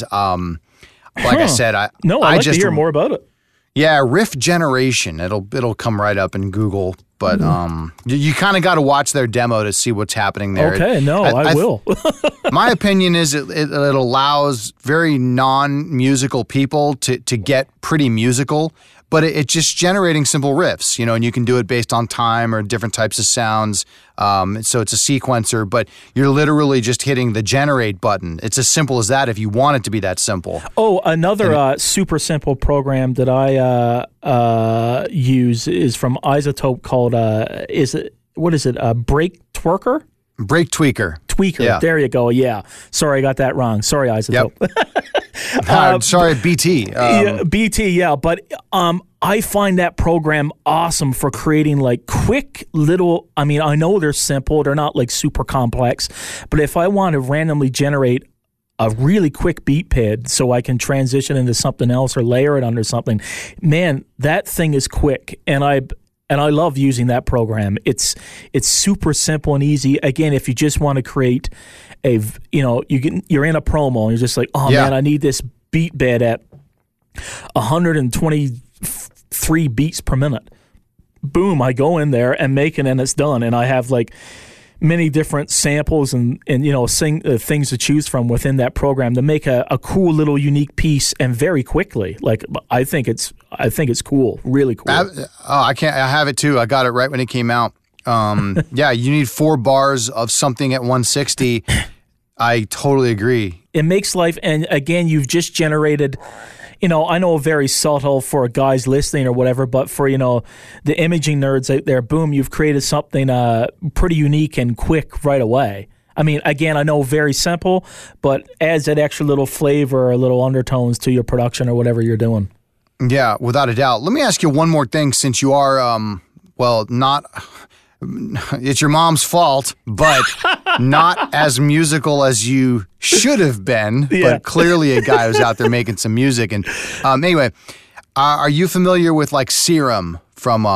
like I said, I'd like to hear more about it. Yeah, Riff Generation. It'll come right up in Google, but you kind of got to watch their demo to see what's happening there. Okay, I will. My opinion is it allows very non-musical people to get pretty musical, but it's just generating simple riffs, and you can do it based on time or different types of sounds. So it's a sequencer, but you're literally just hitting the generate button. It's as simple as that if you want it to be that simple. Oh, another super simple program that I use is from Isotope called, Break Twerker? Break Tweaker. Yeah. There you go. Yeah. Sorry, I got that wrong. Sorry, Isotope. Yep. Sorry, BT. BT, yeah. But I find that program awesome for creating like quick little, I know they're simple. They're not like super complex. But if I want to randomly generate a really quick beat pad so I can transition into something else or layer it under something, man, that thing is quick. And I love using that program. It's super simple and easy. Again, if you just want to create you're in a promo and you're just like, man, I need this beat bed at 123 beats per minute. Boom, I go in there and make it and it's done. And I have like many different samples and things to choose from within that program to make a cool little unique piece and very quickly. Like, I think it's cool, really cool. I have it too. I got it right when it came out. You need 4 bars of something at 160. I totally agree. It makes life, and again, you've just generated, I know very subtle for guys listening or whatever, but for, the imaging nerds out there, boom, you've created something pretty unique and quick right away. Again, I know very simple, but adds that extra little flavor or little undertones to your production or whatever you're doing. Yeah, without a doubt. Let me ask you one more thing, since you are, it's your mom's fault, but not as musical as you should have been, but clearly a guy who's out there making some music. And anyway, are you familiar with like Serum from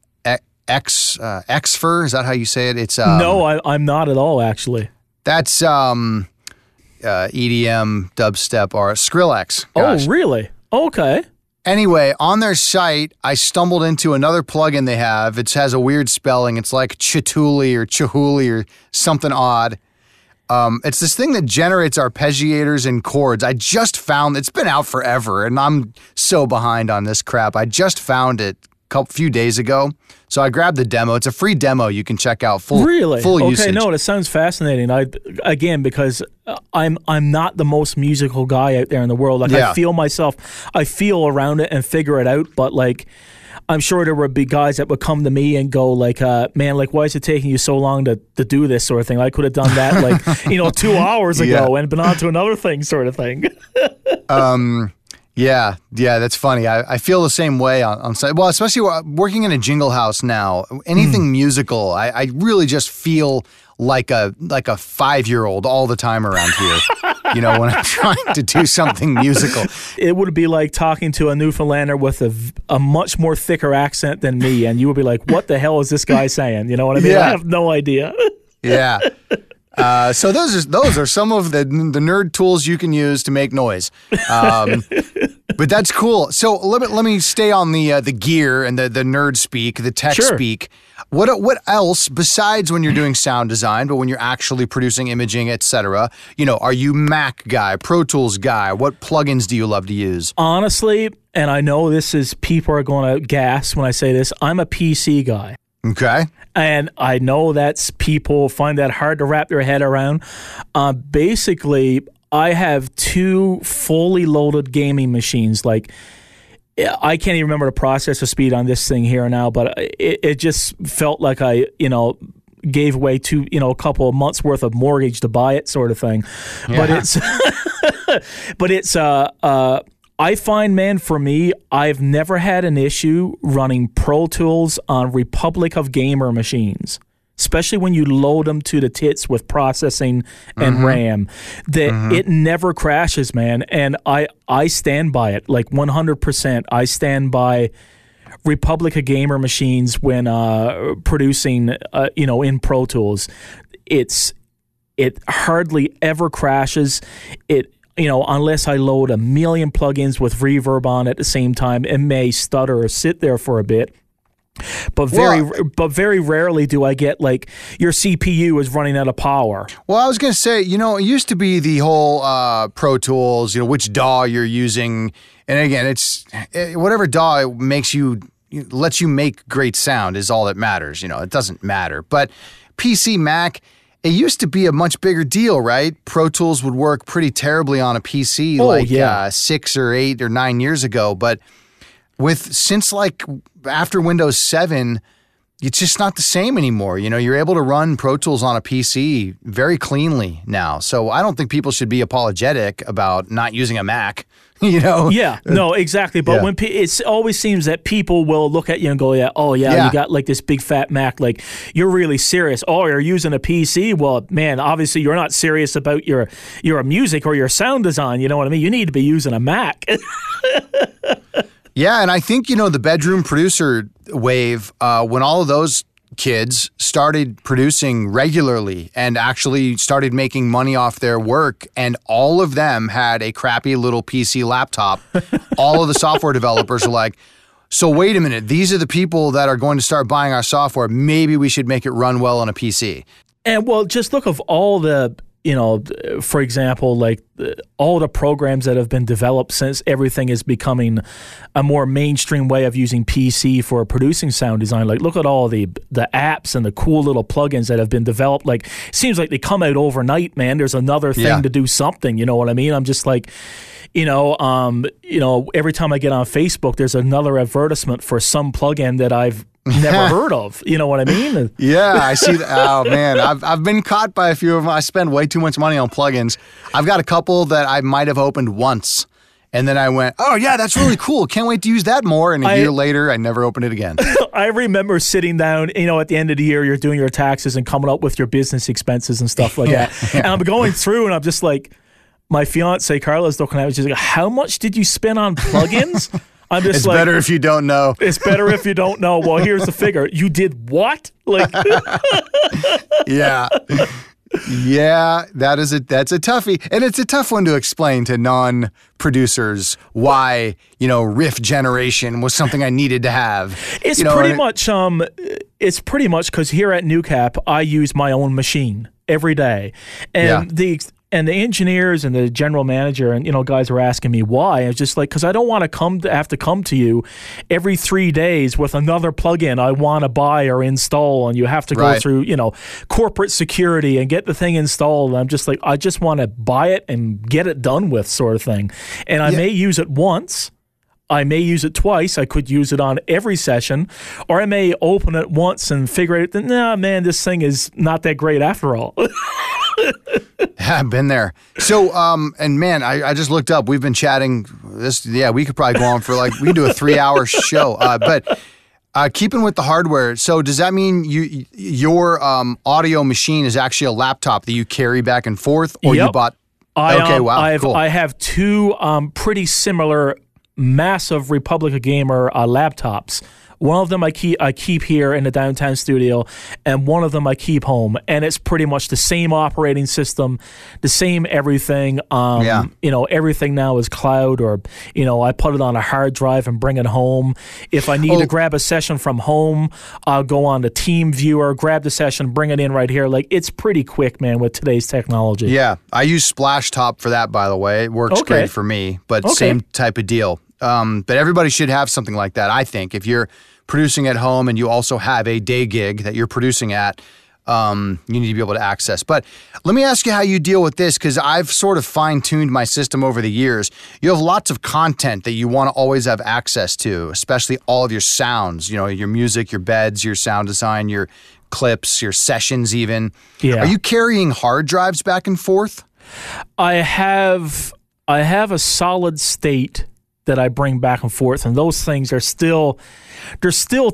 Xfer? Is that how you say it? It's no, I'm not at all, actually. That's EDM, dubstep, or Skrillex. Gosh. Oh, really? Okay. Anyway, on their site, I stumbled into another plugin they have. It has a weird spelling. It's like Chituli or Chihooli or something odd. It's this thing that generates arpeggiators and chords. I just found it's been out forever, and I'm so behind on this crap. I just found it a few days ago, so I grabbed the demo. It's a free demo you can check out. Full usage. Okay, no, it sounds fascinating. Because I'm not the most musical guy out there in the world. Like I feel around it and figure it out, but like, I'm sure there would be guys that would come to me and go like, man, like, why is it taking you so long to do this sort of thing? I could have done that like, 2 hours ago and been on to another thing sort of thing. Yeah, that's funny. I feel the same way on site. Well, especially working in a jingle house now, anything musical, I really just feel like a 5-year-old all the time around here. When I'm trying to do something musical. It would be like talking to a Newfoundlander with a much more thicker accent than me, and you would be like, what the hell is this guy saying? You know what I mean? Yeah. I have no idea. Yeah. So those are some of the nerd tools you can use to make noise. But that's cool. So let me stay on the gear and the nerd speak, the tech speak. What else besides when you're doing sound design, but when you're actually producing imaging, etc.? Are you Mac guy, Pro Tools guy? What plugins do you love to use? Honestly, and I know people are going to gasp when I say this, I'm a PC guy. Okay. And I know people find that hard to wrap their head around. Basically, I have 2 fully loaded gaming machines. Like, I can't even remember the processor speed on this thing here now, but it just felt like I, gave away to, a couple of months worth of mortgage to buy it sort of thing. Yeah. But it's, I find, man, for me, I've never had an issue running Pro Tools on Republic of Gamer machines, especially when you load them to the tits with processing and RAM. It never crashes, man, and I stand by it, like 100%. I stand by Republic of Gamer machines when producing, in Pro Tools. It hardly ever crashes. Unless I load a million plugins with reverb on at the same time, it may stutter or sit there for a bit. But very rarely do I get like your CPU is running out of power. Well, I was going to say, it used to be the whole Pro Tools, which DAW you're using. And again, it's whatever DAW lets you make great sound is all that matters. It doesn't matter. But PC, Mac, it used to be a much bigger deal, right? Pro Tools would work pretty terribly on a PC 6 or 8 or 9 years ago. But since after Windows 7, it's just not the same anymore. You're able to run Pro Tools on a PC very cleanly now. So I don't think people should be apologetic about not using a Mac. Yeah, no, exactly. But when it always seems that people will look at you and go, you got like this big fat Mac, like you're really serious. Oh, you're using a PC? Well, man, obviously you're not serious about your music or your sound design. You know what I mean? You need to be using a Mac. Yeah, and I think, the bedroom producer wave, when all of those kids started producing regularly and actually started making money off their work, and all of them had a crappy little PC laptop, all of the software developers are like, so wait a minute, these are the people that are going to start buying our software. Maybe we should make it run well on a PC. And well, just look of all the, for example, like all the programs that have been developed since everything is becoming a more mainstream way of using PC for producing sound design. Like, look at all the apps and the cool little plugins that have been developed. Like, it seems like they come out overnight, man. There's another thing to do something. You know what I mean? I'm just like, every time I get on Facebook, there's another advertisement for some plugin that I've never heard of. You know what I mean? Yeah, I see that. Oh, man. I've been caught by a few of them. I spend way too much money on plugins. I've got a couple that I might have opened once. And then I went, oh, yeah, that's really cool. Can't wait to use that more. And a year later, I never opened it again. I remember sitting down, at the end of the year, you're doing your taxes and coming up with your business expenses and stuff like that. Yeah. And I'm going through and I'm just like, my fiance, Carla's looking at me. She's like, how much did you spend on plugins? I'm just it's better if you don't know. It's better if you don't know. Well, here's the figure. You did what? Like, yeah. Yeah, that's a toughie. And it's a tough one to explain to non-producers why, riff generation was something I needed to have. It's pretty much because here at NewCap, I use my own machine every day. And the engineers and the general manager and, guys were asking me why. It's just like, because I don't want to have to come to you every 3 days with another plugin I want to buy or install, and you have to go through, corporate security and get the thing installed. I'm just like, I just want to buy it and get it done with, sort of thing. And I may use it once. I may use it twice. I could use it on every session, or I may open it once and figure out that, nah, man, this thing is not that great after all. I've been there. So, and man, I just looked up. We've been chatting this. Yeah, we could probably go on for we can do a 3-hour show. But keeping with the hardware. So, does that mean your audio machine is actually a laptop that you carry back and forth, or you bought? Cool. I have two pretty similar massive Republica Gamer laptops. One of them I keep here in the downtown studio, and one of them I keep home. And it's pretty much the same operating system, the same everything. Everything now is cloud, or I put it on a hard drive and bring it home. If I need to grab a session from home, I'll go on the TeamViewer, grab the session, bring it in right here. It's pretty quick, man, with today's technology. Yeah, I use Splashtop for that, by the way. It works great for me, but same type of deal. But everybody should have something like that, I think. If you're producing at home and you also have a day gig that you're producing at, you need to be able to access. But let me ask you how you deal with this, because I've sort of fine-tuned my system over the years. You have lots of content that you want to always have access to, especially all of your sounds, your music, your beds, your sound design, your clips, your sessions even. Yeah. Are you carrying hard drives back and forth? I have a solid state that I bring back and forth, and those things are still they're still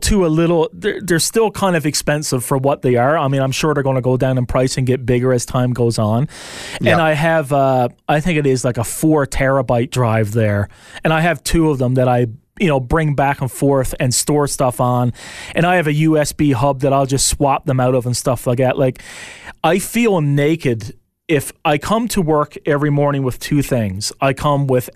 kind of expensive for what they are. I mean, I'm sure they're going to go down in price and get bigger as time goes on. Yep. And I have I think it is like a 4 terabyte drive there, and I have 2 of them that I bring back and forth and store stuff on. And I have a USB hub that I'll just swap them out of and stuff like that. I feel naked if I come to work every morning with 2 things. I come with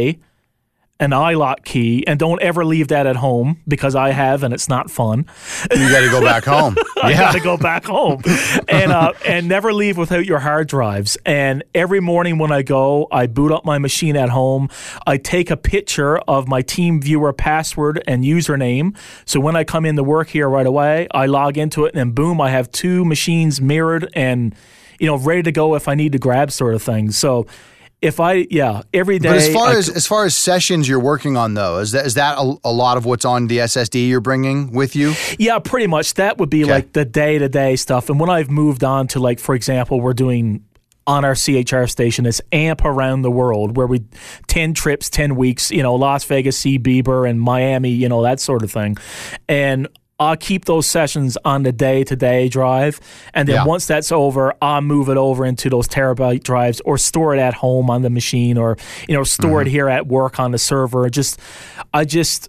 an iLock key, and don't ever leave that at home, because I have, and it's not fun. You got to go back home. I got to go back home, and never leave without your hard drives. And every morning when I go, I boot up my machine at home. I take a picture of my TeamViewer password and username. So when I come into work here right away, I log into it, and boom, I have 2 machines mirrored and ready to go if I need to grab, sort of thing. So every day. But as far as sessions you're working on, though, is that a lot of what's on the SSD you're bringing with you? Yeah, pretty much. That would be like the day-to-day stuff. And when I've moved on to, for example, we're doing on our CHR station, it's AMP Around the World, where 10 trips, 10 weeks, Las Vegas, see Bieber, and Miami, that sort of thing. And I'll keep those sessions on the day-to-day drive, and then once that's over, I'll move it over into those terabyte drives, or store it at home on the machine, or store it here at work on the server. I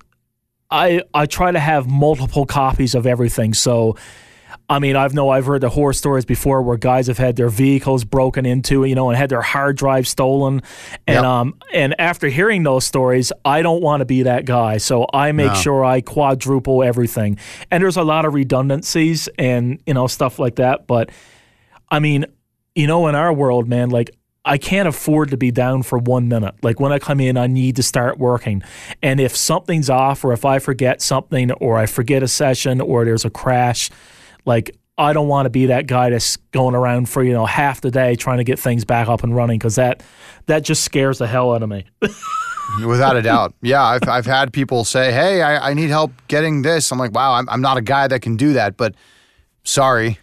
try to have multiple copies of everything. So, I mean, I've heard the horror stories before where guys have had their vehicles broken into, and had their hard drive stolen. And and after hearing those stories, I don't want to be that guy. So I make sure I quadruple everything. And there's a lot of redundancies and, stuff like that. But I mean, in our world, man, I can't afford to be down for 1 minute. When I come in, I need to start working. And if something's off, or if I forget something, or I forget a session, or there's a crash, I don't want to be that guy that's going around for, half the day trying to get things back up and running, because that just scares the hell out of me. Without a doubt. Yeah, I've had people say, hey, I need help getting this. I'm like, wow, I'm not a guy that can do that, but sorry.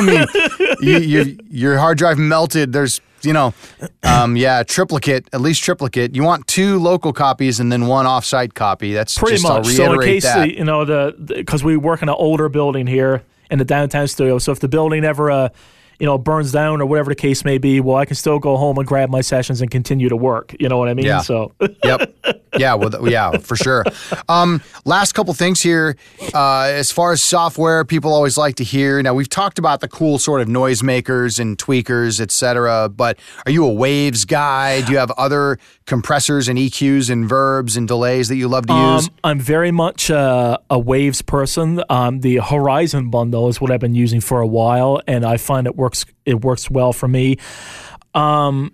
Your hard drive melted. There's, triplicate, at least triplicate. You want 2 local copies and then 1 offsite copy. That's pretty much. I'll reiterate so in case, because we work in an older building here in the downtown studio. So if the building ever burns down or whatever the case may be, well, I can still go home and grab my sessions and continue to work. You know what I mean? Yeah. So. Yep. Yeah, for sure. Last couple things here. As far as software, people always like to hear. Now, we've talked about the cool sort of noisemakers and tweakers, etc. But are you a Waves guy? Do you have other compressors and EQs and verbs and delays that you love to use? I'm very much a Waves person. The Horizon bundle is what I've been using for a while, and I find it works well for me. And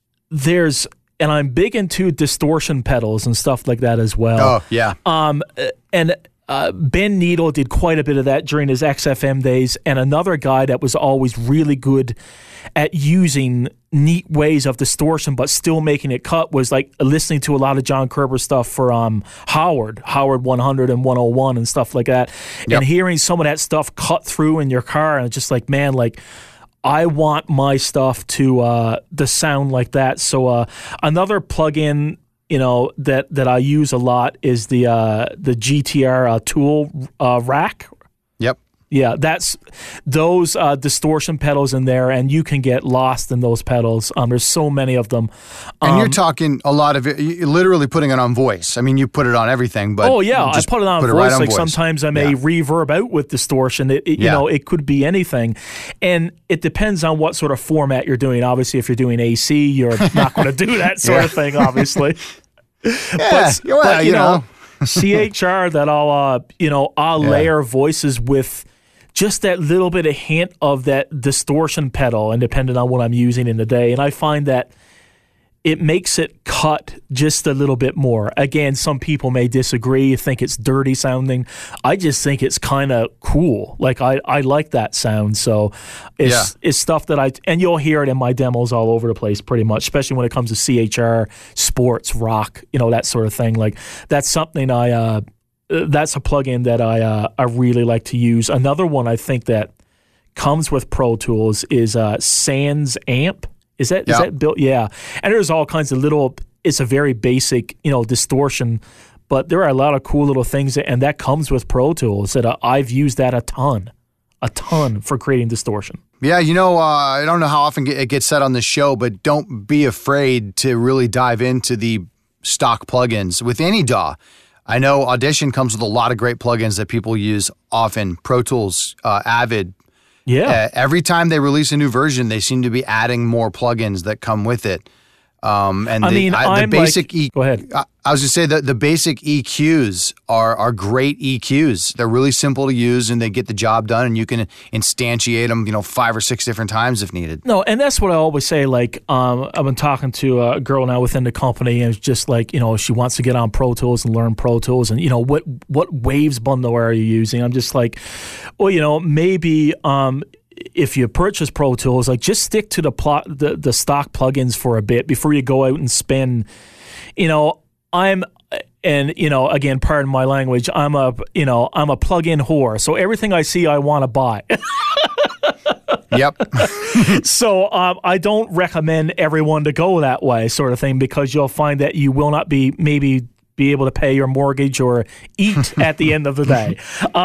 I'm big into distortion pedals and stuff like that as well. Oh, yeah. And Ben Needle did quite a bit of that during his XFM days, and another guy that was always really good at using neat ways of distortion but still making it cut was like listening to a lot of John Kerber stuff for Howard 100 and 101 and stuff like that. Yep. And hearing some of that stuff cut through in your car, and it's just like, man, like I want my stuff to sound like that. So another plugin, that I use a lot is the GTR tool rack. Yep. Yeah, that's those distortion pedals in there, and you can get lost in those pedals. There's so many of them. And you're talking a lot of it, you're literally putting it on voice. I mean, you put it on everything, but I put it on voice. Right on like voice. Sometimes I may reverb out with distortion. It could be anything, and it depends on what sort of format you're doing. Obviously, if you're doing AC, you're not going to do that sort of thing. Obviously, but you know, CHR that I'll layer voices with. Just that little bit of hint of that distortion pedal, and depending on what I'm using in the day. And I find that it makes it cut just a little bit more. Again, some people may disagree, think it's dirty sounding. I just think it's kind of cool. Like, I like that sound. So it's stuff that and you'll hear it in my demos all over the place pretty much, especially when it comes to CHR, sports, rock, that sort of thing. Like, that's something that's a plugin that I really like to use. Another one I think that comes with Pro Tools is Sans Amp. Is that built? Yeah. And there's all kinds of it's a very basic, distortion, but there are a lot of cool little things, and that comes with Pro Tools that I've used that a ton for creating distortion. Yeah, I don't know how often it gets said on the show, but don't be afraid to really dive into the stock plugins with any DAW. I know Audition comes with a lot of great plugins that people use often. Pro Tools, Avid. Yeah. Every time they release a new version, they seem to be adding more plugins that come with it. The basic go ahead. I was going to say that the basic EQs are great EQs. They're really simple to use, and they get the job done, and you can instantiate them, 5 or 6 different times if needed. No, and that's what I always say. Like, I've been talking to a girl now within the company, and it's just like, she wants to get on Pro Tools and learn Pro Tools, and what Waves bundle are you using? I'm just like, well, maybe if you purchase Pro Tools, like, just stick to the stock plugins for a bit before you go out and spend. Again, pardon my language, I'm a plug-in whore. So everything I see, I want to buy. Yep. So I don't recommend everyone to go that way, sort of thing, because you'll find that you will not be able to pay your mortgage or eat at the end of the day.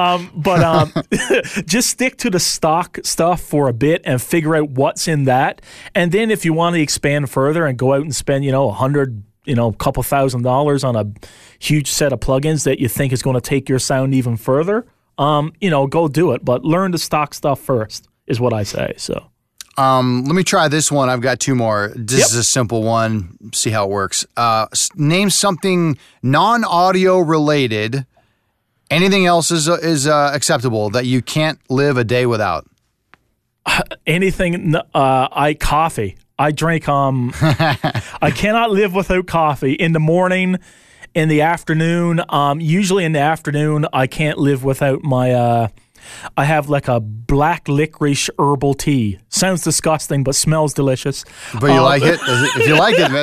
But just stick to the stock stuff for a bit and figure out what's in that. And then if you want to expand further and go out and spend, $100, a couple $1,000 on a huge set of plugins that you think is going to take your sound even further, go do it. But learn the stock stuff first is what I say. So. Let me try this one. I've got 2 more. This is a simple one. See how it works. Name something non-audio related. Anything else is acceptable that you can't live a day without. Anything. Coffee. I drink. I cannot live without coffee in the morning, in the afternoon. Usually in the afternoon, I can't live without my. I have like a black licorice herbal tea. Sounds disgusting, but smells delicious. But you like it? If you like it,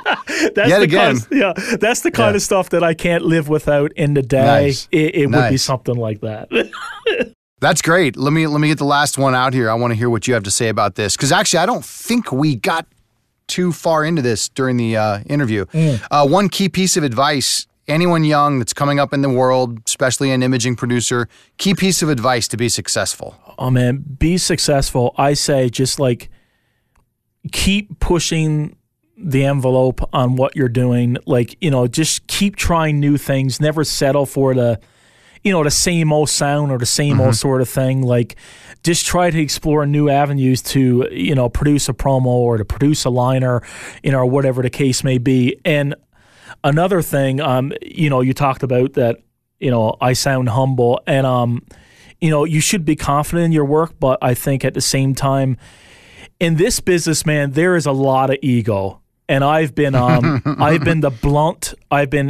that's the kind of stuff that I can't live without in the day. Nice. It would be something like that. That's great. Let me get the last one out here. I want to hear what you have to say about this, because actually I don't think we got too far into this during the interview. One key piece of advice. Anyone young that's coming up in the world, especially an imaging producer, key piece of advice to be successful. Oh man, be successful. I say just like keep pushing the envelope on what you're doing. Like, just keep trying new things. Never settle for the same old sound or the same old sort of thing. Like, just try to explore new avenues to, produce a promo or to produce a liner, or whatever the case may be. And another thing, you talked about that, I sound humble, and, you should be confident in your work, but I think at the same time, in this business, man, there is a lot of ego. And I've been the blunt. I've been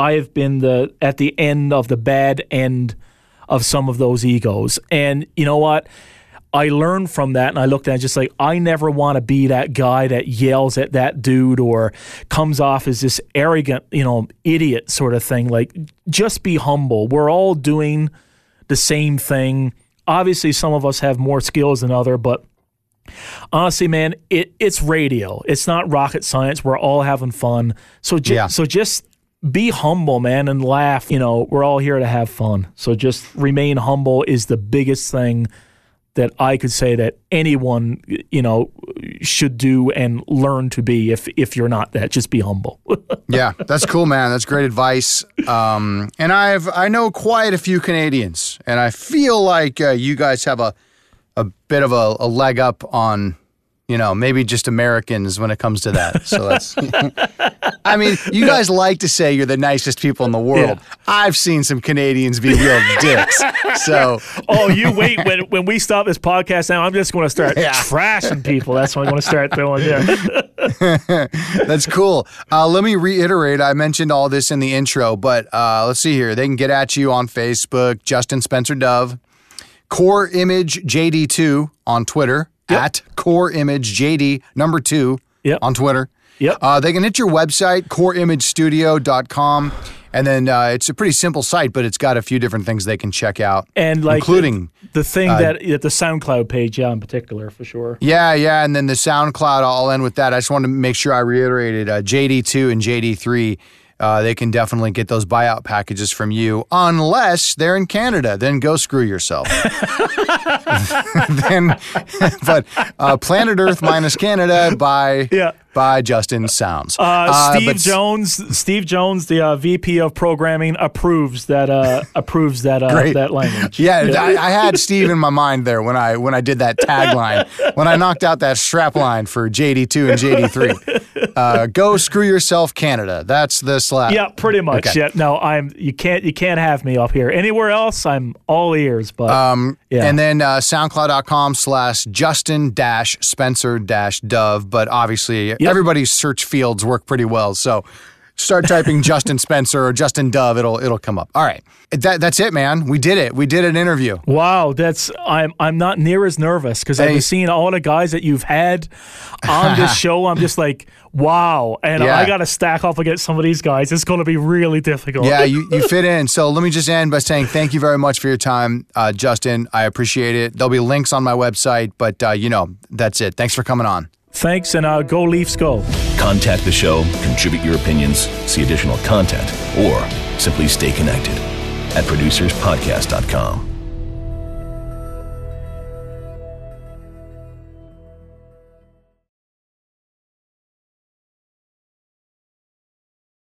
at the end of the bad end of some of those egos. And you know what? I learned from that, and I looked at it just like, I never want to be that guy that yells at that dude or comes off as this arrogant, idiot sort of thing. Like, just be humble. We're all doing the same thing. Obviously, some of us have more skills than others, but honestly, man, it's radio. It's not rocket science. We're all having fun. So just be humble, man, and laugh. We're all here to have fun. So just remain humble is the biggest thing that I could say that anyone, should do and learn to be. If you're not that, just be humble. Yeah, that's cool, man. That's great advice. And I know quite a few Canadians, and I feel like you guys have a bit of a leg up on, maybe just Americans when it comes to that. So that's, I mean, you guys like to say you're the nicest people in the world. Yeah. I've seen some Canadians be real dicks. So, you wait, when we stop this podcast now, I'm just going to start trashing people. That's what I'm going to start doing. Yeah. That's cool. Let me reiterate. I mentioned all this in the intro, but let's see here. They can get at you on Facebook, Justin Spencer Dove. Core Image JD2 on Twitter, at Core Image JD number 2 on Twitter. Yep. They can hit your website, coreimagestudio.com, and then it's a pretty simple site, but it's got a few different things they can check out, and like including the thing that the SoundCloud page, in particular, for sure. Yeah, and then the SoundCloud. I'll end with that. I just wanted to make sure I reiterated JD2 and JD3. They can definitely get those buyout packages from you, unless they're in Canada. Then go screw yourself. But Planet Earth minus Canada by Justin Sounds. Steve Jones, the VP of programming, approves that that language. Yeah, I had Steve in my mind there when I did that tagline, when I knocked out that strap line for JD2 and JD3. Go screw yourself, Canada. That's the slap. Yeah, pretty much. Okay. Yeah, no, you can't have me up here. Anywhere else, I'm all ears. But and then SoundCloud.com/Justin-Spencer-Dove. But obviously, everybody's search fields work pretty well. So start typing Justin Spencer or Justin Dove. It'll come up. All right, that's it, man. We did it. We did an interview. Wow, I'm not near as nervous because I've been seeing all the guys that you've had on this show. I'm just like, wow, and I got to stack up against some of these guys. It's going to be really difficult. Yeah, you fit in. So let me just end by saying thank you very much for your time, Justin. I appreciate it. There'll be links on my website, but that's it. Thanks for coming on. Thanks, and go Leafs go. Contact the show, contribute your opinions, see additional content, or simply stay connected at producerspodcast.com.